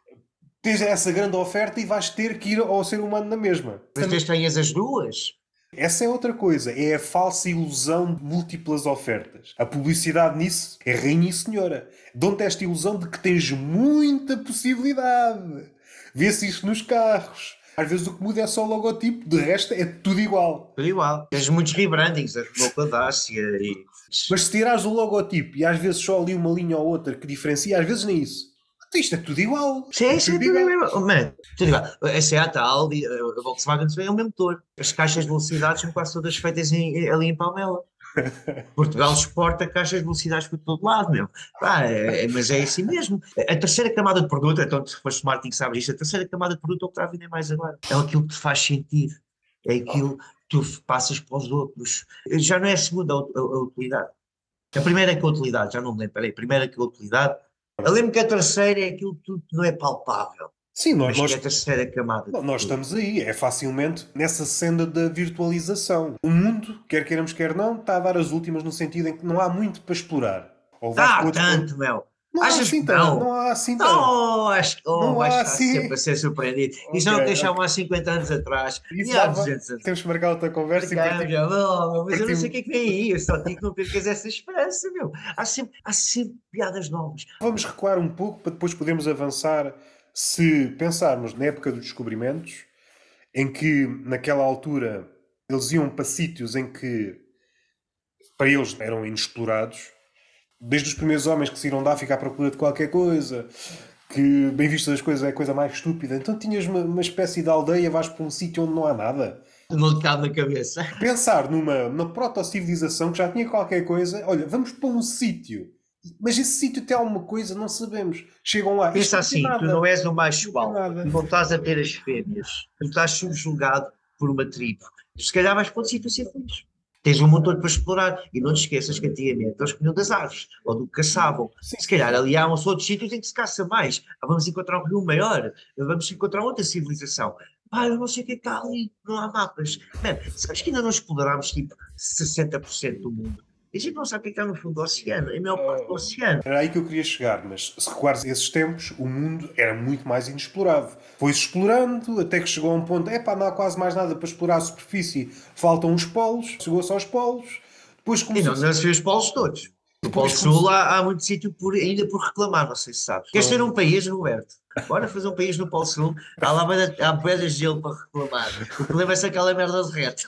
tens essa grande oferta e vais ter que ir ao ser humano na mesma. Mas tens tenhas as duas. Essa é outra coisa, é a falsa ilusão de múltiplas ofertas. A publicidade nisso é rainha e senhora. Dão-te esta ilusão de que tens muita possibilidade. Vê-se isto nos carros. Às vezes o que muda é só o logotipo, de resto é tudo igual. Tudo igual. Tens muitos rebrandings, a Renault Dacia e... Mas se tirares o logotipo e às vezes só ali uma linha ou outra que diferencia, às vezes nem isso. Isto é tudo igual. Sim, é tudo igual. Man, tudo igual. A Seat, a Audi, a Volkswagen é o mesmo motor. As caixas de velocidades são quase todas feitas em, ali em Palmela. Portugal exporta caixas de velocidades por todo lado, meu. Ah, é, é, mas é assim mesmo. A terceira camada de produto, então se fores marketing sabes isto, a terceira camada de produto é o que está a vender mais agora. É aquilo que te faz sentido. É aquilo que tu passas para os outros. Já não é a segunda a, a, a utilidade. A primeira é que a utilidade, já não me lembro. Peraí, a primeira é que a utilidade. Eu lembro que a terceira é aquilo que não é palpável. Sim, nós, mas nós, que é a terceira camada. Nós estamos aí, é facilmente nessa senda da virtualização. O mundo, quer queiramos, quer não, está a dar as últimas no sentido em que não há muito para explorar. Ou ah, tanto, meu. Não há assim tanto. Não há assim tanto. Oh, acho que oh, vais estar assim. sempre a ser surpreendido. Okay, Isto não o deixavam okay. há cinquenta anos atrás. E há duzentos anos. Temos que marcar outra conversa. Marcar, e partir... oh, mas eu não sei o que é que vem aí. Eu só digo que não percas essa esperança, meu. Há sempre, há sempre piadas novas. Vamos recuar um pouco para depois podermos avançar. Se pensarmos na época dos descobrimentos, em que naquela altura eles iam para sítios em que para eles eram inexplorados, desde os primeiros homens que saíram da África à procura de qualquer coisa, que bem visto das coisas é a coisa mais estúpida, então tinhas uma, uma espécie de aldeia, vais para um sítio onde não há nada. Não te cabe na cabeça. Pensar numa, numa proto-civilização que já tinha qualquer coisa, olha, vamos para um sítio. Mas esse sítio tem alguma coisa, não sabemos. Chegam lá. Pensa assim, tu não és o macho igual, não estás a ter as fêmeas, tu estás subjugado por uma tribo. Se calhar vais para outro sítio a ser feliz. Tens um montão para explorar e não te esqueças que antigamente eles comiam das árvores ou do que caçavam. Sim. Se calhar ali há uns outros sítios em que se caça mais. Ah, vamos encontrar um rio maior, vamos encontrar outra civilização. Ah, eu não sei o que é que está ali, não há mapas. Man, sabes que ainda não explorámos tipo sessenta por cento do mundo? A gente não sabe o que está no fundo do oceano, é a maior parte do oceano. Era aí que eu queria chegar, mas se recuares a esses tempos, o mundo era muito mais inexplorado. Foi-se explorando até que chegou a um ponto, epá, não há quase mais nada para explorar a superfície, faltam os polos, chegou-se aos polos. Depois começou... E não, não se vê os polos todos. No Polo Sul há, há muito sítio por, ainda por reclamar, não sei se sabes. Queres ter um país, Roberto? Bora fazer um país no Polo Sul, há lá há pedras de gelo para reclamar. O problema é se aquela merda derrete.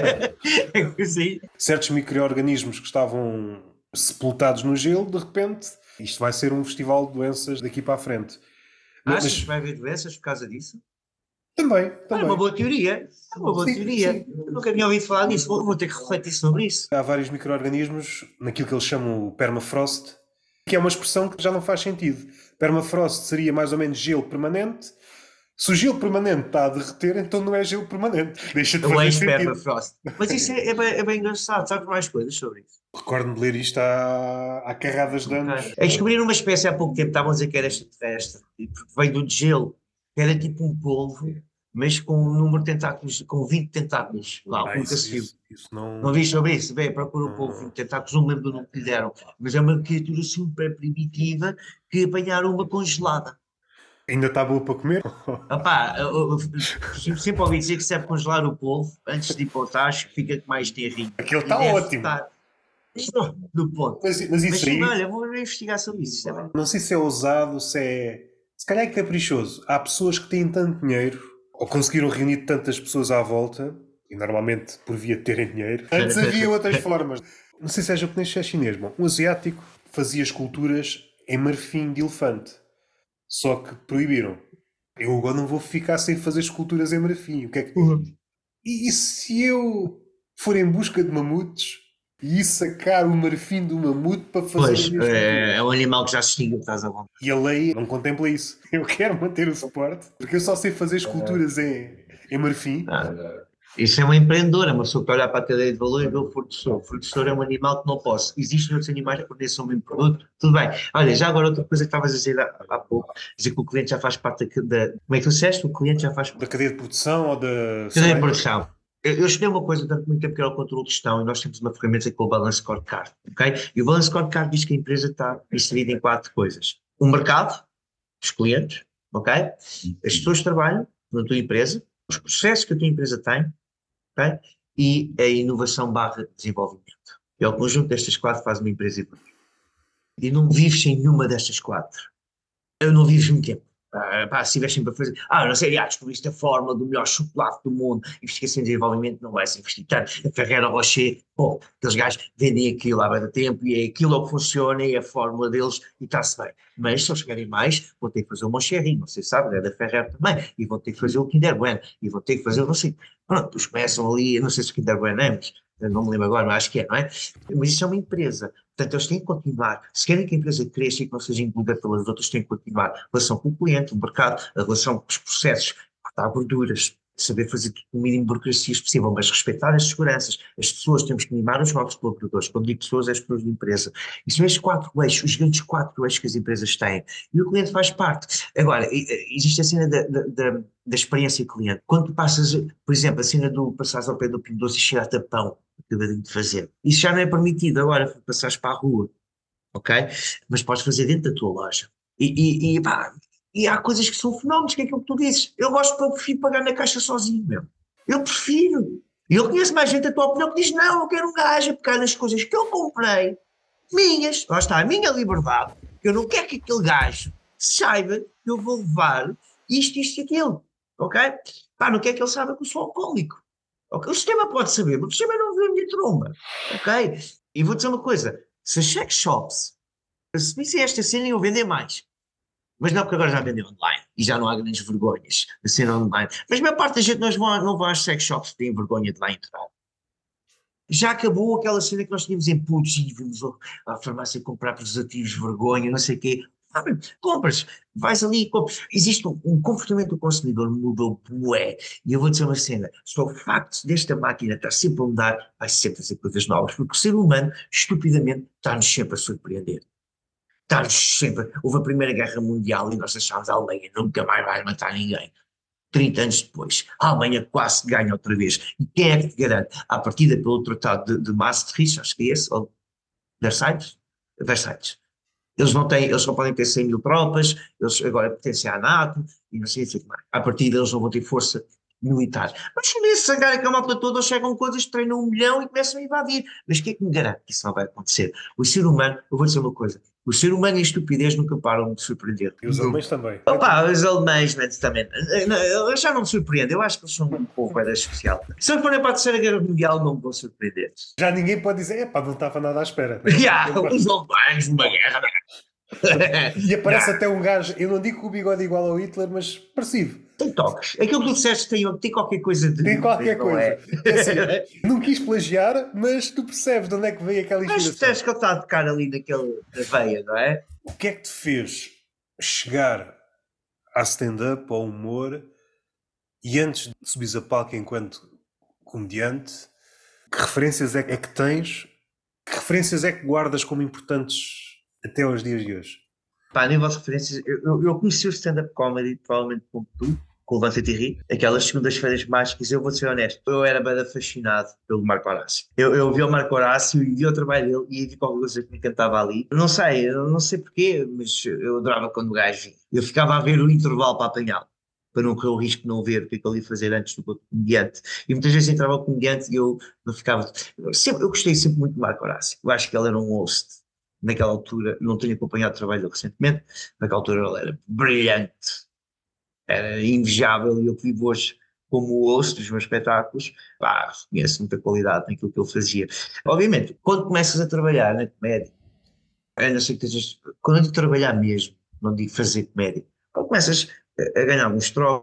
É assim. Certos micro-organismos que estavam sepultados no gelo, de repente, isto vai ser um festival de doenças daqui para a frente. Achas Mas... que vai haver doenças por causa disso? Também, também. É uma boa teoria. É uma boa sim, teoria. Sim. Nunca tinha ouvido falar disso. Vou, vou ter que refletir sobre isso. Há vários micro-organismos, naquilo que eles chamam o permafrost, que é uma expressão que já não faz sentido. Permafrost seria mais ou menos gelo permanente. Se o gelo permanente está a derreter, então não é gelo permanente. Deixa de Não fazer é sentido. permafrost. Mas isso é, é, bem, é bem engraçado. Sabes mais coisas sobre isso? Recordo-me de ler isto há, há carradas de anos. Okay. Descobriram uma espécie há pouco tempo, estavam a dizer que era extraterrestre, porque veio do gelo, que era tipo um polvo, mas com um número de tentáculos, com vinte tentáculos. Lá, Ah, nunca isso, se viu. isso, isso não... Não vi sobre isso? Bem, procura o polvo, vinte tentáculos, não me lembro do nome que lhe deram. Mas é uma criatura super primitiva que apanharam uma congelada. Ainda está boa para comer? Opá, eu, eu, eu sempre ouvi dizer que se deve congelar o polvo antes de ir para o tacho, fica com mais terrinho. Aquilo E está deve ótimo. estar no ponto. Mas, mas Mas isso sim, aí, olha, vou investigar sobre isso também. não sei se é ousado, se é... Se calhar é caprichoso. Há pessoas que têm tanto dinheiro, ou conseguiram reunir tantas pessoas à volta, e normalmente por via de terem dinheiro. Antes havia outras formas. Não sei se é japonês ou se é chinês. Bom, um asiático fazia esculturas em marfim de elefante. Só que proibiram. Eu agora não vou ficar sem fazer esculturas em marfim. O que é que... E, e se eu for em busca de mamutes e sacar o marfim do mamute para fazer Pois, as minhas é, esculturas? é um animal que já se extinguiu, estás a vontade. E a lei não contempla isso. Eu quero manter o suporte, porque eu só sei fazer esculturas em, em marfim. Ah, isso é uma empreendedora, uma pessoa que olhar para a cadeia de valor e vê o fornecedor. O fornecedor é um animal que não posso. Existem outros animais que fornecem o mesmo produto, tudo bem. Olha, já agora outra coisa que estavas a dizer há, há pouco, dizer que o cliente já faz parte da, da. Como é que tu disseste? O cliente já faz parte Da cadeia de produção ou da... cadeia de produção. Eu, eu estudei uma coisa durante muito tempo que era o controle de gestão e nós temos uma ferramenta que é o Balance Scorecard, ok? E o Balance Scorecard diz que a empresa está inserida em quatro coisas. O mercado, os clientes, ok? As pessoas que trabalham na tua empresa, os processos que a tua empresa tem, ok? E a inovação barra desenvolvimento. É o conjunto destas quatro que faz uma empresa evoluir. E não vives sem nenhuma destas quatro. Eu não vives muito tempo. Ah, pá, se estiver sempre a fazer, ah, não sei, ah, descobriste a fórmula do melhor chocolate do mundo, investigação em desenvolvimento, não vais investir tanto. A Ferrero Rocher, pô, aqueles gajos vendem aquilo há muito tempo e é aquilo é o que funciona e é a fórmula deles e está-se bem. Mas se eles querem mais, vão ter que fazer o Moncherry, não sei se sabe, é da Ferrero também, e vão ter que fazer o Kinder Bueno, e vão ter que fazer, não sei, pronto, eles começam ali, não sei se o Kinder Bueno é, mas não me lembro agora, mas acho que é, não é? Mas isso é uma empresa. Portanto, eles têm que continuar. Se querem que a empresa cresça e que não seja engolida pelas outras, têm que continuar. A relação com o cliente, o mercado, a relação com os processos, cortar gorduras, saber fazer tudo com o mínimo de burocracias possível, mas respeitar as seguranças. As pessoas, temos que mimar os nossos colaboradores. Quando digo pessoas, é as pessoas de empresa. E são estes quatro eixos, os grandes quatro eixos que as empresas têm. E o cliente faz parte. Agora, existe a cena da, da, da, da experiência cliente. Quando tu passas, por exemplo, a cena do passares ao pé do Pingo Doce e cheirar-te a pão, acabadinho de fazer. Isso já não é permitido agora, passares para a rua, ok? Mas podes fazer dentro da tua loja. E, e, e, pá, e há coisas que são fenómenos, que é aquilo que tu dizes. Eu gosto, eu prefiro pagar na caixa sozinho mesmo. Eu prefiro. E eu conheço mais gente a tua opinião que diz, não, eu quero um gajo a pegar nas coisas que eu comprei, minhas, lá está, a minha liberdade, eu não quero que aquele gajo saiba que eu vou levar isto, isto e aquilo, ok? Pá, não quero que ele saiba que eu sou alcoólico. Okay? O sistema pode saber, mas o sistema não vê a minha tromba. Ok? E vou dizer uma coisa: se as sex shops assumissem esta cena, iam vender mais. Mas não, porque agora já vendem online e já não há grandes vergonhas de cena online. Mas a maior parte da gente não vai, não vai às sex shops, tem vergonha de lá entrar. Já acabou aquela cena que nós tínhamos em putos e vimos à farmácia comprar preservativos, vergonha, não sei o quê. Ah, compras, vais ali e compras. Existe um, um comportamento do consumidor mudou, bué. E eu vou dizer uma cena: só o facto desta máquina estar sempre a mudar, vai sempre fazer coisas novas, porque o ser humano, estupidamente, está-nos sempre a surpreender. Está-nos sempre. Houve a Primeira Guerra Mundial e nós achámos a Alemanha nunca mais vai matar ninguém. trinta anos depois, a Alemanha quase ganha outra vez. E quem é que te garante? À partida pelo Tratado de, de Maastricht, acho que é esse, ou Versailles? Versailles. Eles não têm, eles só podem ter cem mil tropas, eles agora pertencem à NATO, e não sei o que mais. À partida eles não vão ter força militar. Mas se eles sangarem a malta toda, eles chegam coisas, treinam um milhão e começam a invadir. Mas o que é que me garante que isso não vai acontecer? O ser humano, eu vou dizer uma coisa, o ser humano e a estupidez nunca param de surpreender. E os alemães também. Opa, os alemães, mas também, eles já não me surpreendem, eu acho que eles são um povo era especial. Se eles forem para a Terceira Guerra Mundial, não me vão surpreender. Já ninguém pode dizer, epá, não estava nada à espera. Yeah, os alemães numa guerra. E aparece até um gajo, eu não digo que o bigode é igual ao Hitler, mas parecido. Tem toques. Aquilo que tu disseste tem, tem qualquer coisa de. Tem qualquer não coisa. É. É assim, não quis plagiar, mas tu percebes de onde é que veio aquela Mas inspiração. percebes que ele está a tocar ali naquele, na veia, não é? O que é que te fez chegar há stand-up, ao humor, e antes de subires a palco enquanto comediante, que referências é que tens, que referências é que guardas como importantes até aos dias de hoje? Pá, a nível de referências, eu, eu, eu conheci o stand-up comedy, provavelmente como tu, com o Levanta-te e Ri, aquelas segundas-feiras mágicas. Eu vou ser honesto, eu era bem fascinado pelo Marco Horácio. Eu, eu vi o Marco Horácio e vi o trabalho dele e vi qualquer coisa que me encantava ali. Eu não sei, eu não sei porquê, mas eu adorava quando o gajo vinha. Eu ficava a ver o intervalo para apanhá-lo, para não correr o risco de não ver o que é que ele ia fazer antes do comediante. E muitas vezes entrava o comediante e eu não ficava. Eu, sempre, eu gostei sempre muito do Marco Horácio. Eu acho que ele era um host. Naquela altura, não tenho acompanhado o trabalho dele recentemente, naquela altura ele era brilhante, era invejável, e eu que vivo hoje como host dos meus espetáculos, pá, reconheço muita qualidade naquilo que ele fazia. Obviamente, quando começas a trabalhar na comédia, eu não sei que estejas, quando eu trabalhar mesmo, não digo fazer comédia, quando começas a, a ganhar alguns trocos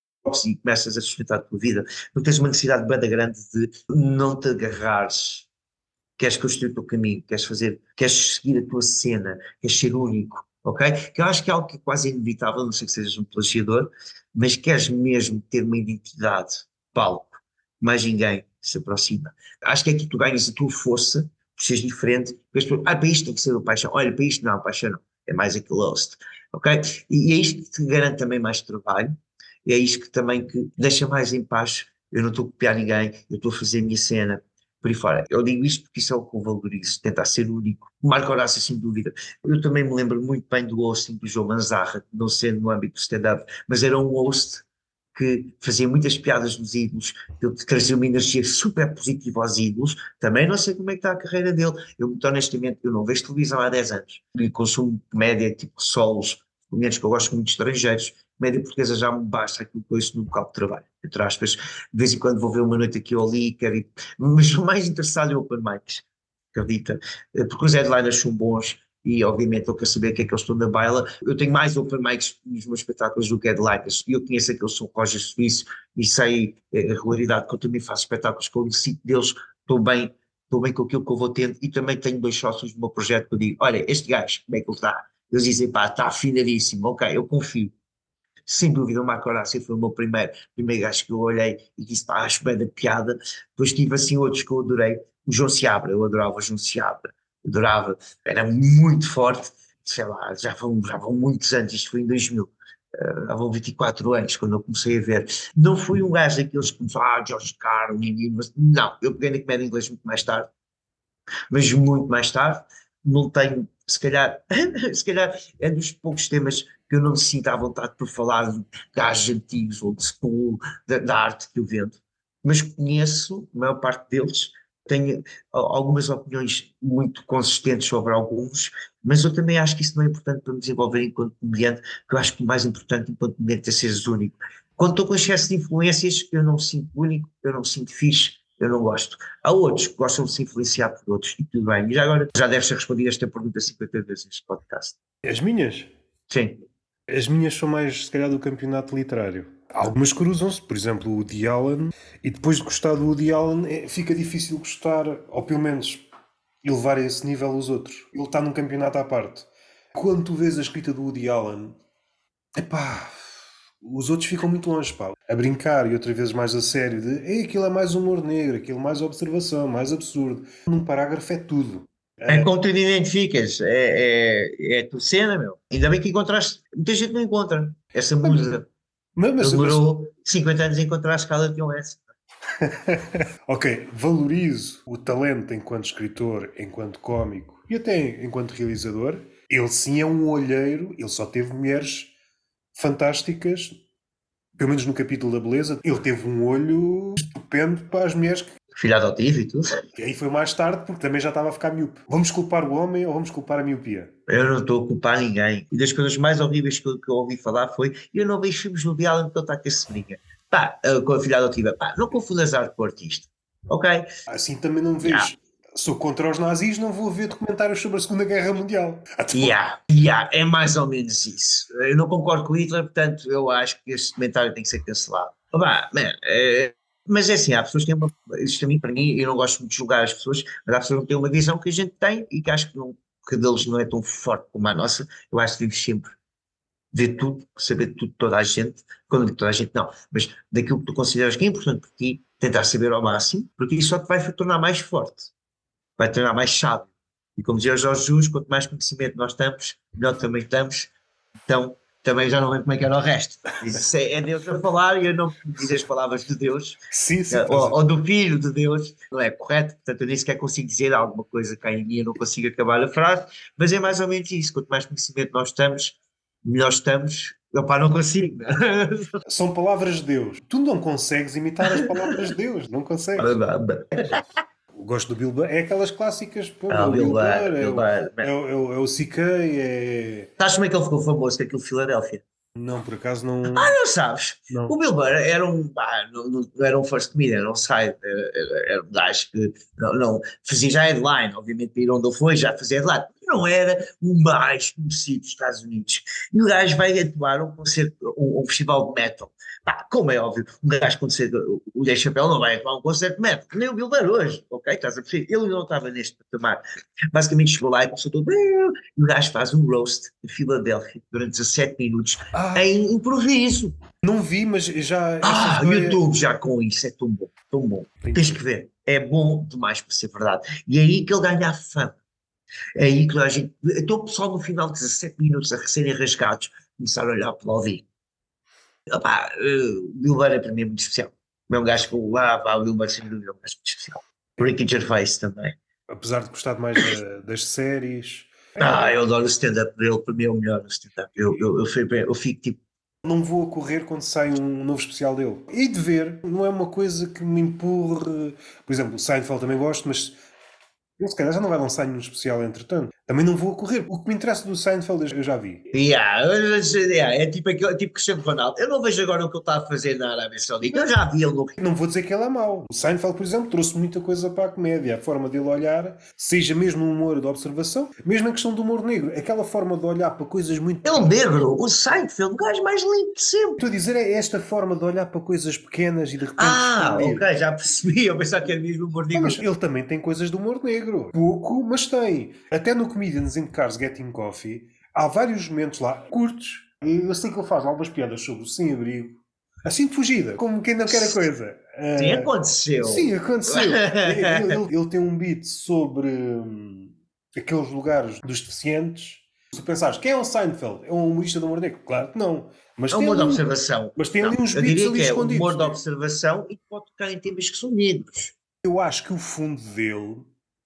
e começas a sustentar a tua vida, não tens uma necessidade bem grande de não te agarrares, queres construir o teu caminho, queres fazer, queres seguir a tua cena, queres ser único, ok? Que eu acho que é algo que é quase inevitável, não sei que sejas um plagiador, mas queres mesmo ter uma identidade, palco, mais ninguém se aproxima. Acho que é aqui que tu ganhas a tua força, por seres diferente, porque as pessoas, ah, para isto tem que ser o paixão, olha, para isto não, paixão não, é mais aquele host, ok? E, e é isto que te garante também mais trabalho, é isto que também que deixa mais em paz, eu não estou a copiar ninguém, eu estou a fazer a minha cena, por aí fora. Eu digo isto porque isso é o que eu valorizo, tentar ser único. O Marco Horácio, sem dúvida. Eu também me lembro muito bem do hosting do João Manzarra, não sendo no âmbito do stand-up, mas era um host que fazia muitas piadas nos ídolos, que trazia uma energia super positiva aos ídolos. Também não sei como é que está a carreira dele. Eu, muito honestamente, eu não vejo televisão há dez anos. E consumo comédia tipo solos, comediantes que eu gosto muito de estrangeiros. Comédia portuguesa já me basta aquilo que eu ouço no local de trabalho, entre aspas. De vez em quando vou ver uma noite aqui ou ali, quero ir, mas o mais interessado é o open mics, acredita? Porque os headliners são bons e obviamente eu quero saber o que é que eles estão na baila. Eu tenho mais open mics nos meus espetáculos do que headliners, e eu conheço aqueles que são Roger Suíço e sei a regularidade que eu também faço espetáculos, que eu necessito deles, estou bem, estou bem com aquilo que eu vou tendo, e também tenho dois sócios do meu projeto que eu digo, olha, este gajo, como é que ele está? Eles dizem, pá, está afinadíssimo, ok, eu confio. Sem dúvida, o Marco Horácio foi o meu primeiro, primeiro gajo que eu olhei e disse, pá, acho bem da piada. Depois tive assim outros que eu adorei. O João Seabra, eu adorava o João Seabra, adorava, era muito forte, sei lá, já vão, já vão muitos anos, isto foi em dois mil, uh, já vão vinte e quatro anos quando eu comecei a ver. Não fui um gajo daqueles que começou, ah, George Carlin, mas não, eu peguei na comédia inglesa muito mais tarde, mas muito mais tarde. Não tenho, se calhar, se calhar é dos poucos temas que eu não me sinto à vontade por falar de gajos antigos ou de school, da, da arte que eu vendo, mas conheço a maior parte deles, tenho algumas opiniões muito consistentes sobre alguns, mas eu também acho que isso não é importante para me desenvolver enquanto comediante, que eu acho que o mais importante enquanto comediante é seres único. Quando estou com excesso de influências, eu não me sinto único, eu não me sinto fixe, eu não gosto. Há outros que gostam de se influenciar por outros, e tudo bem. E já agora, já deve ser respondida esta pergunta cinquenta vezes neste podcast. As minhas? Sim. As minhas são mais, se calhar, do campeonato literário. Algumas cruzam-se, por exemplo, o Woody Allen, e depois de gostar do Woody Allen, é, fica difícil gostar, ou pelo menos elevar a esse nível os outros. Ele está num campeonato à parte. Quando tu vês a escrita do Woody Allen, epá, os outros ficam muito longe, pá. A brincar e outras vezes mais a sério, de Ei, aquilo é mais humor negro, aquilo é mais observação, mais absurdo. Num parágrafo é tudo. É como tu te identificas, é, é, é a tua cena, meu. Ainda bem que encontraste, muita gente não encontra essa musa. Mas, mas, Ele mas, demorou cinquenta anos a encontrar a escala de Johansson. ok, valorizo o talento enquanto escritor, enquanto cómico e até enquanto realizador. Ele sim é um olheiro, ele só teve mulheres fantásticas, pelo menos no capítulo da beleza. Ele teve um olho estupendo para as mulheres que Filha adotiva e tudo. E aí foi mais tarde, porque também já estava a ficar miúpe. Vamos culpar o homem ou vamos culpar a miopia? Eu não estou a culpar ninguém. E das coisas mais horríveis que eu, que eu ouvi falar foi: eu não vejo filmes no Allen porque ele está com a sobrinha. Pá, uh, com a filha adotiva. Pá, não confundas arte com artista. Ok? Assim também não vejo. Yeah. Sou contra os nazis, não vou ver documentários sobre a Segunda Guerra Mundial. Então... Yeah, yeah, é mais ou menos isso. Eu não concordo com Hitler, portanto, eu acho que este comentário tem que ser cancelado. Bah, man, é, mas é assim, há pessoas que têm uma. Isto a mim, para mim, eu não gosto muito de julgar as pessoas, mas há pessoas que têm uma visão que a gente tem e que acho que, não, que deles não é tão forte como a nossa. Eu acho que devemos sempre ver tudo, saber tudo de toda a gente, quando digo toda a gente não, mas daquilo que tu consideras que é importante para ti, tentar saber ao máximo, porque isso só te vai tornar mais forte, vai te tornar mais sábio. E como dizia o Jorge Jesus, quanto mais conhecimento nós temos, melhor também estamos, então também já não lembro como é que era o resto. Isso é, é Deus a falar e eu não dizer as palavras de Deus, Sim, sim. eh, ou, ou do Filho de Deus, não é correto, portanto eu nem sequer consigo dizer alguma coisa cá em mim, eu não consigo acabar a frase, mas é mais ou menos isso, quanto mais conhecimento nós temos, melhor estamos. Opá, não consigo. São palavras de Deus. Tu não consegues imitar as palavras de Deus. Não consegues. Eu gosto do Bill Burr. É aquelas clássicas. Pô, Ah, o Bill Bill Burr, Burr, é Bill o, Burr. é o, é o, é o C K, é... Sabes como é que ele ficou famoso com aquilo de Filadélfia? Não, por acaso não... Ah, não sabes? Não. O Bill Burr era um, ah, não, não não era um first comedian, era um side, era, era- era um gajo que não, não, fazia já headline, obviamente para ir onde ele foi já fazia headline, mas não era o mais conhecido dos Estados Unidos. E o gajo vai atuar um concerto, um, um festival de metal. Pá, como é óbvio, um gajo quando ser, o Dave Chappelle não vai atuar um concerto de metal, nem o Bill Burr hoje, ok? Estás a perceber? Ele não estava neste patamar. Basicamente chegou lá e começou todo, e o gajo faz um roast de Filadélfia durante dezassete minutos Ah, em improviso. não vi, mas já... essa Ah, o história... YouTube já com isso é tão bom, tão bom. Tens que ver. É bom demais para ser verdade. E é aí que ele ganha a fama. É aí que a gente. Então o pessoal no final de dezassete minutos a serem rasgados começar a olhar para o Alvin. Opá, uh, o Bill Burr é para mim muito especial. É um gajo que eu lá, vá, o Bill Burr sem dúvida é um gajo muito especial. O Ricky Gervais também. Apesar de gostar mais da- das séries... Ah, eu adoro o stand-up dele, para mim é o melhor o stand-up. Eu, eu, eu, fico, eu fico tipo. Não vou a correr quando sai um novo especial dele. E de ver, não é uma coisa que me empurre. Por exemplo, o Seinfeld também gosto, mas ele se calhar já não vai lançar nenhum especial entretanto. Também não vou a correr. O que me interessa do Seinfeld eu já vi. Yeah, yeah, é tipo, aquele, é tipo Cristiano Ronaldo. Eu não vejo agora o que ele está a fazer na Arábia Saudita. Eu já vi ele no. Não vou dizer que ele é mau. O Seinfeld, por exemplo, trouxe muita coisa para a comédia. A forma dele olhar, seja mesmo um humor de observação, mesmo a questão do humor negro. Aquela forma de olhar para coisas muito... Ele negro, o Seinfeld, o gajo mais lindo de sempre. Estou a dizer, é esta forma de olhar para coisas pequenas e de repente Ah, expandir. ok, já percebi. Eu pensava que era mesmo humor Não, negro. mas ele também tem coisas de humor negro. Pouco, mas tem. Até no Comedians in Cars Getting Coffee, há vários momentos lá curtos. Eu sei que ele faz algumas piadas sobre o sem-abrigo. Assim de fugida, como quem não quer a coisa. Sim, Ah, aconteceu. sim, aconteceu. ele, ele- ele tem um beat sobre hum, aqueles lugares dos deficientes. Se tu pensares, quem é o Seinfeld? É um humorista de humor negro? Claro que não. Mas É um tem humor de ali, um- observação. mas tem Não, ali uns eu beats diria ali que é um escondidos. humor de observação e que pode tocar em temas que são negros. Eu acho que o fundo dele...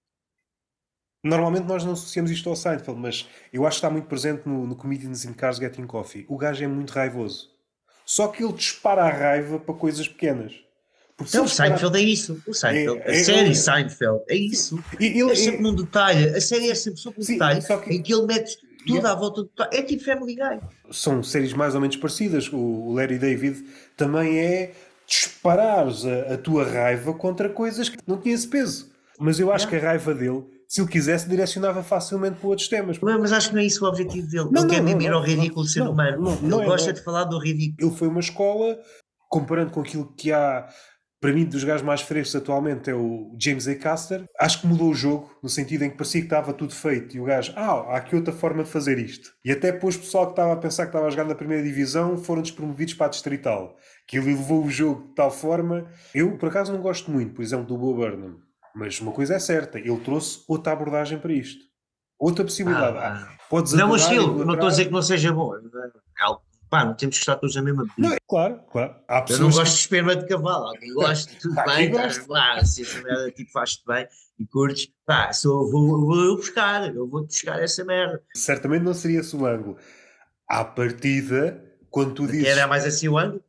Normalmente nós não associamos isto ao Seinfeld, mas eu acho que está muito presente no, no Comedians in Cars Getting Coffee. O gajo é muito raivoso. Só que ele dispara a raiva para coisas pequenas. Porque se Não, ele o dispara- Seinfeld é isso. O Seinfeld, É- a é- série é- Seinfeld é isso. E ele- É sempre num detalhe. A série é sempre sobre um Sim, detalhe só que- em que ele mete tudo Yeah. à volta do detalhe. É tipo Family Guy. São séries mais ou menos parecidas. O, o Larry David também é disparares a, a tua raiva contra coisas que não tinham esse peso. Mas eu acho Yeah. que a raiva dele, se ele quisesse, direcionava facilmente para outros temas. Não é, mas acho que não é isso o objetivo dele. Não, ele quer não, mesmo não, ir ao não, ridículo não, ser não, humano. não, ele não é, gosta não é. de falar do ridículo. Ele foi uma escola, comparando com aquilo que há, para mim, dos gajos mais frescos atualmente, é o James A. Caster. Acho que mudou o jogo, no sentido em que parecia que estava tudo feito. E o gajo, ah, há aqui outra forma de fazer isto. E até depois o pessoal que estava a pensar que estava a jogar na primeira divisão foram despromovidos para a distrital. Que ele levou o jogo de tal forma... Eu, por acaso, não gosto muito, por exemplo, do Bo Burnham. Mas uma coisa é certa, ele trouxe outra abordagem para isto. Outra possibilidade. Ah, Ah, podes Não, mas adorar, estilo, não estou a idolatrar. dizer que não seja bom. Calma. Pá, não temos que estar todos na mesma Não, bebida. é claro, claro. Há Eu pessoas não que- gosto de esperma de cavalo. Há quem goste, tudo Há bem, quem estás goste. lá, se essa merda tipo, faz-te bem e curtes, pá, sou, vou, vou eu buscar, eu vou-te buscar essa merda. Certamente não seria esse o ângulo. À partida, quando tu Que dizes era mais assim o ângulo.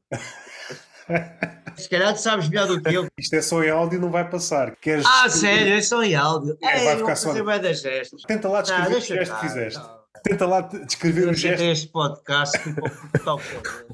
Se calhar tu sabes melhor do que eu. isto é só em áudio, não vai passar. Queres Ah, descrever- sério, é só em áudio. É, É, vai eu ficar vou só- fazer bem das gestos. Tenta lá Não, descrever o deixa gesto que estar, fizeste. não. Tenta lá te- descrever o Eu gesto. tentei este podcast fui para o toque.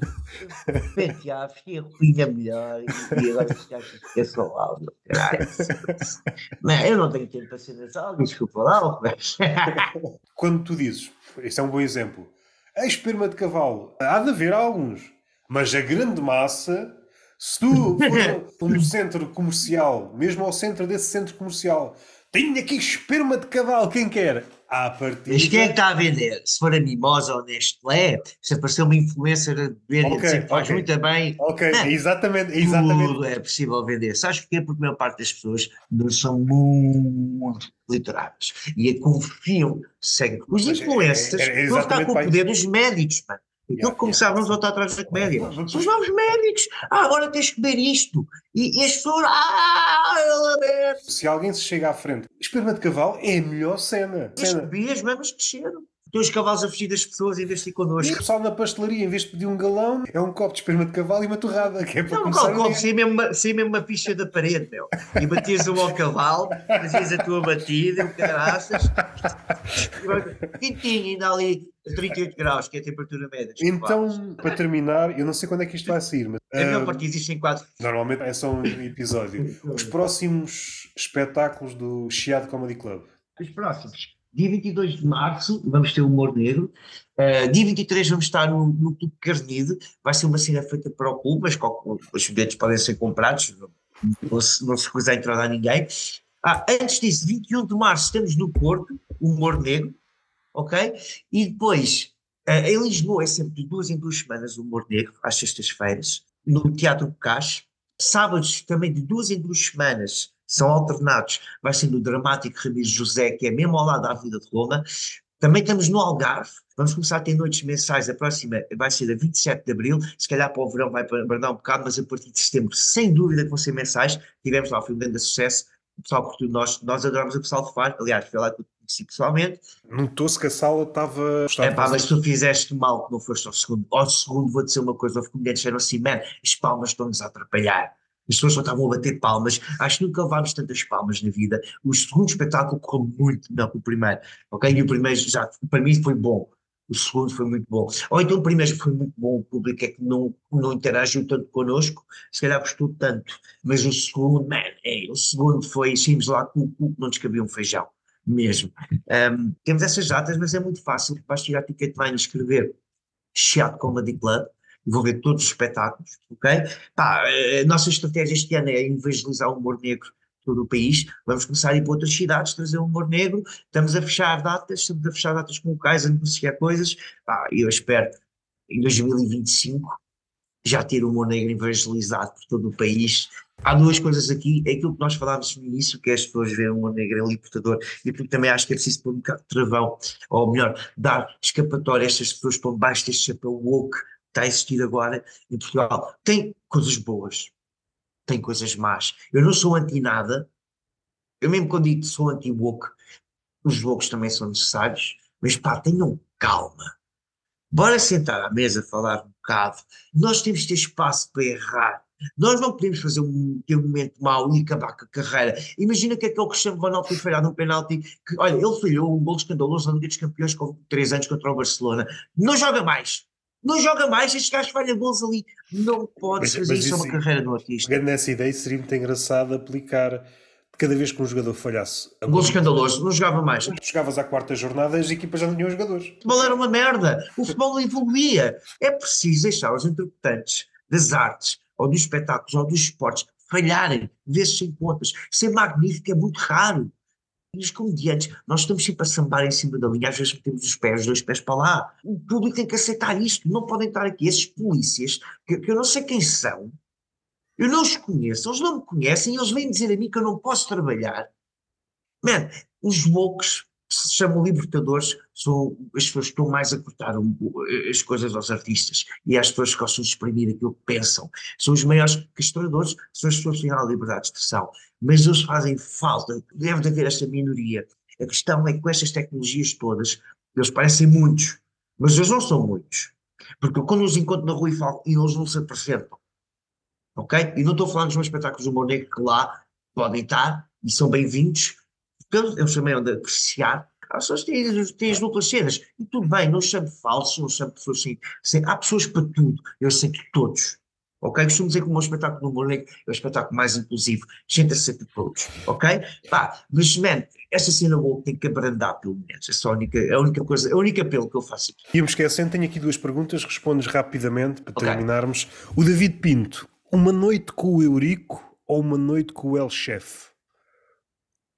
Pentear, fiquei a ruína melhor e agora estes gajos é só áudio. Caralho. Não, eu não tenho tempo para ser nesse áudio, desculpa lá, ó, Roberto. Quando tu dizes, este é um bom exemplo, a esperma de cavalo, há de haver alguns, mas a grande massa, se tu fores a um centro comercial, mesmo ao centro desse centro comercial, tenho aqui esperma de cavalo, quem quer? À partida... Mas quem é que está a vender? Se for a Mimosa ou Nestlé, se aparecer uma influencer a beber e a dizer Ok, que faz ok. muito bem, Ok, é man, exatamente, é tudo exatamente. é possível vender. Sabes porquê? Porque a maior parte das pessoas não são muito literadas e confiam, seguem. Os Mas é, é, influencers é estão a ficar exatamente, com o pai. poder dos médicos, mano. Aquilo Yeah, que yeah. começaram, vamos voltar atrás da comédia. São os Pois, novos médicos. Ah, agora tens que beber isto. E, e as pessoas, ah, ela bebe. se alguém se chega à frente, esperma de cavalo é a melhor cena. As cena. bebidas mamas cresceram. Tem os cavalos a fugir das pessoas em vez de ir E o connosco. pessoal na pastelaria, em vez de pedir um galão, é um copo de esperma de cavalo e uma torrada, que é para Não, um começar o copo, dia. saía mesmo, uma- saía mesmo uma picha da parede, meu. E batias um ao cavalo, fazias a tua batida, o caraças, quentinho, ainda ali a trinta e oito graus, que é a temperatura média dos cavalos. Então, para terminar, eu não sei quando é que isto vai sair, mas A maior ah, parte existem quatro. normalmente é só um episódio. Os próximos espetáculos do Chiado Comedy Club. Os próximos. Dia vinte e dois de março vamos ter o Humor Negro. Uh, dia vinte e três vamos estar no, no Clube Carnide. Vai ser uma cena feita para o clube, mas com, os bilhetes podem ser comprados, não, não se, não se recusa a entrada a ninguém. Ah, antes disso, vinte e um de março estamos no Porto, o Humor Negro, ok? E depois, uh, em Lisboa é sempre de duas em duas semanas o Humor Negro, às sextas-feiras, no Teatro Bocage. Sábados também de duas em duas semanas, são alternados, vai ser no Dramático Ramiro José, que é mesmo ao lado da Avenida de Roma. Também estamos no Algarve, vamos começar a ter noites mensais, a próxima vai ser a vinte e sete de Abril, se calhar para o verão vai abrandar um bocado, mas a partir de setembro, sem dúvida que vão ser mensais. Tivemos lá, foi um grande sucesso, o pessoal curtiu, nós, nós adoramos o pessoal de Faro, aliás, foi lá que eu conheci pessoalmente. Notou-se que a sala estava... É pá, mas tu fizeste mal que não foste ao segundo. Ao segundo vou dizer uma coisa, houve comediantes que disseram assim, man, as palmas estão-nos a atrapalhar. As pessoas só estavam a bater palmas. Acho que nunca levámos tantas palmas na vida. O segundo espetáculo correu muito melhor que o primeiro, ok? E o primeiro já, para mim foi bom. O segundo foi muito bom. Ou então o primeiro foi muito bom, o público é que não, não interagiu tanto connosco, se calhar gostou tanto. Mas o segundo, man, é, o segundo foi, saímos lá com o cu que não nos cabia um feijão. Mesmo. Um, temos essas datas, mas é muito fácil. Vais tirar a Ticketline e escrever Chiado Comedy Club e vou ver todos os espetáculos, ok? Pá, a nossa estratégia este ano é evangelizar o humor negro por todo o país. Vamos começar a ir para outras cidades, trazer o humor negro. Estamos a fechar datas, estamos a fechar datas com locais, a negociar coisas. Pá, eu espero em dois mil e vinte e cinco já ter o humor negro evangelizado por todo o país. Há duas coisas aqui, é aquilo que nós falámos no início, que é as pessoas verem o humor negro é libertador, e porque também acho que é preciso pôr um bocado de travão, ou melhor, dar escapatória a estas pessoas que estão debaixo deste chapéu woke que está a existir agora em Portugal. Tem coisas boas, tem coisas más. Eu não sou anti-nada, eu mesmo quando digo que sou anti-woke, os woke também são necessários, mas pá, tenham calma. Bora sentar à mesa, falar um bocado. Nós temos de ter espaço para errar. Nós não podemos fazer um, ter um momento mau e acabar com a carreira. Imagina que aquele Cristiano Ronaldo foi falhado um penalti, que, olha, ele falhou um gol escandaloso na Liga dos Campeões com três anos contra o Barcelona. Não joga mais. Não joga mais, este gajo falha gols ali. Não pode fazer isso a uma carreira do artista. Pegando nessa ideia, seria muito engraçado aplicar cada vez que um jogador falhasse. Um gol escandaloso, não jogava mais. Quando chegavas à quarta jornada, as equipas já não tinham jogadores. O futebol era uma merda. O futebol não evoluía. É preciso deixar os interpretantes das artes, ou dos espetáculos, ou dos esportes, falharem, vezes sem contas. Ser magnífico é muito raro. E os comediantes, nós estamos sempre a sambar em cima da linha, às vezes metemos os pés, os dois pés para lá. O público tem que aceitar isto. Não podem estar aqui esses polícias, que, que eu não sei quem são, eu não os conheço, eles não me conhecem, e eles vêm dizer a mim que eu não posso trabalhar. Man, os woke se chamam libertadores, são as pessoas que estão mais a cortar as coisas aos artistas e às pessoas que gostam de exprimir aquilo que pensam. São os maiores castradores, são as pessoas que têm a liberdade de expressão. Mas eles fazem falta, deve de haver esta minoria. A questão é que com estas tecnologias todas, eles parecem muitos, mas eles não são muitos. Porque quando os encontro na rua e falo, eles não se apresentam. Ok? E não estou a falar dos meus espetáculos de humor negro que lá podem estar e são bem-vindos, porque eles também andam a apreciar. As pessoas têm, têm as duplas cenas e tudo bem, não chamo falsos, não chamo pessoas assim, assim. Há pessoas para tudo, eu aceito todos. Ok? Costumo dizer que o meu espetáculo de humor negro é o espetáculo mais inclusivo, gente aceita todos. Ok? Pá, mas, man, essa cena boa tem que abrandar pelo menos. Essa é a única, a única coisa, a única apelo que eu faço aqui. E me esquecendo, tenho aqui duas perguntas, respondes rapidamente para Okay. terminarmos. O David Pinto, uma noite com o Eurico ou uma noite com o El Chef?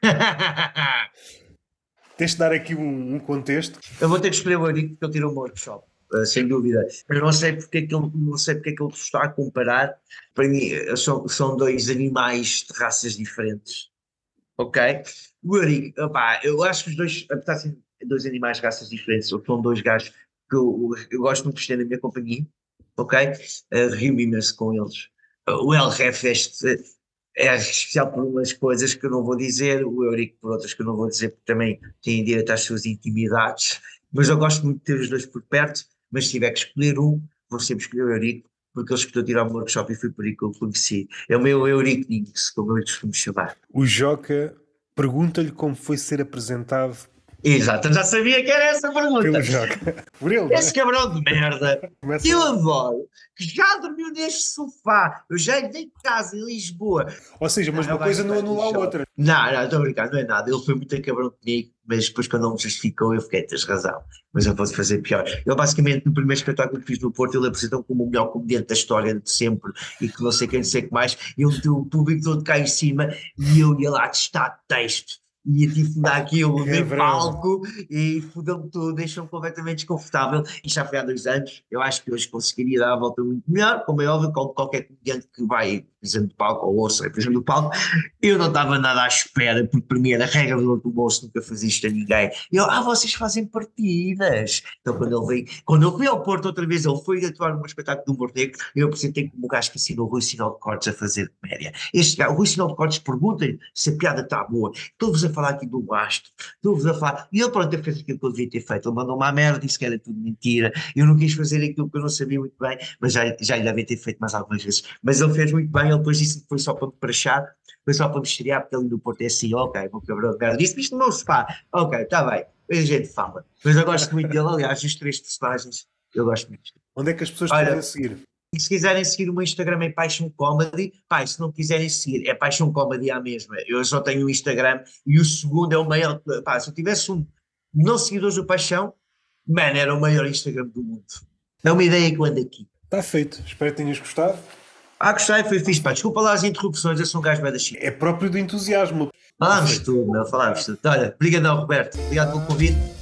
Tens de dar aqui um, um contexto. Eu vou ter que escolher o Eurico porque ele tirou um workshop, uh, sem dúvida. Mas não sei porque é que ele, não sei porque é que ele está a comparar. Para mim, uh, são, são dois animais de raças diferentes. Ok? O Eurico, opá, eu acho que os dois, apesar de serem dois animais de raças diferentes, são dois gajos que eu, eu gosto muito de ter na minha companhia. Ok? Uh, rio imenso com eles. Uh, o El Ref este, é especial por umas coisas que eu não vou dizer, o Eurico por outras que eu não vou dizer, porque também tem direito às suas intimidades, mas eu gosto muito de ter os dois por perto, mas se tiver que escolher um, vou sempre escolher o Eurico, porque ele escolheu tirar o meu workshop e foi por aí que eu o conheci. É o meu Eurico Ninks, como eu lhe costumo chamar. O Joca pergunta-lhe como foi ser apresentado Exato, eu já sabia que era essa pergunta. pelo Joca. Por ele, não é? Esse cabrão de merda, Começa- eu adoro, que já dormiu neste sofá, eu já lhe dei de casa em Lisboa. Ou seja, mas Não, uma eu coisa gosto não mais do anula a show. outra. Não, não, estou a brincar, não é nada. Ele foi muito cabrão comigo, mas depois quando ele me justificou eu fiquei, tens razão, mas eu posso fazer pior. Ele basicamente no primeiro espetáculo que fiz no Porto, ele apresentou-me como o melhor comediante da história de sempre e que não sei quem, não sei o que mais, e eu meti o público todo cá em cima e eu ia lá testar texto. E eu tive que dar aquilo Que de bravo. palco e fudeu-me tudo, deixou-me completamente desconfortável. E já foi há dois anos. Eu acho que hoje conseguiria dar a volta muito melhor, como é óbvio, como qualquer comediante que vai, por exemplo, do palco ou ouça, por exemplo, do palco. Eu não estava nada à espera, porque para mim era regra do do moço, nunca fazia isto a ninguém. E eu, ah, vocês fazem partidas. Então quando ele veio, quando eu fui ao Porto outra vez, ele foi atuar num espetáculo do humor negro, eu apresentei como o gajo que ensinou o Rui Sinal de Cortes a fazer comédia. Este gajo, o Rui Sinal de Cortes, perguntem se a piada está boa. Estou-vos a falar aqui do Basto, estou-vos a falar. E ele, pronto, ele fez aquilo que eu devia ter feito. Ele mandou uma merda, disse que era tudo mentira. Eu não quis fazer aquilo que eu não sabia muito bem, mas já, já lhe devia ter feito mais algumas vezes. Mas ele fez muito bem, ele depois disse que foi só para me prachar, foi só para me estrear, porque ali no Porto é assim, ok, vou cabrão de merda. Disse-me isto no meu sofá, ok, está bem, a gente fala. Mas eu gosto muito dele, aliás, os três personagens, eu gosto muito. Onde é que as pessoas Olha, podem seguir? E se quiserem seguir o meu Instagram é Paixão Comedy, pá, e se não quiserem seguir, é Paixão Comedy à mesma. Eu só tenho o Instagram e o segundo é o maior. Pá, se eu tivesse um não seguidores do Paixão, mano, era o maior Instagram do mundo. É uma ideia que eu ando aqui. Está feito. Espero que tenhas gostado. Ah, gostei, foi fixe, pá. Desculpa lá as interrupções, eu sou um gajo bem da China. É próprio do entusiasmo. Falámos tudo, meu, falámos tudo. Olha, obrigadão, Roberto. Obrigado pelo convite.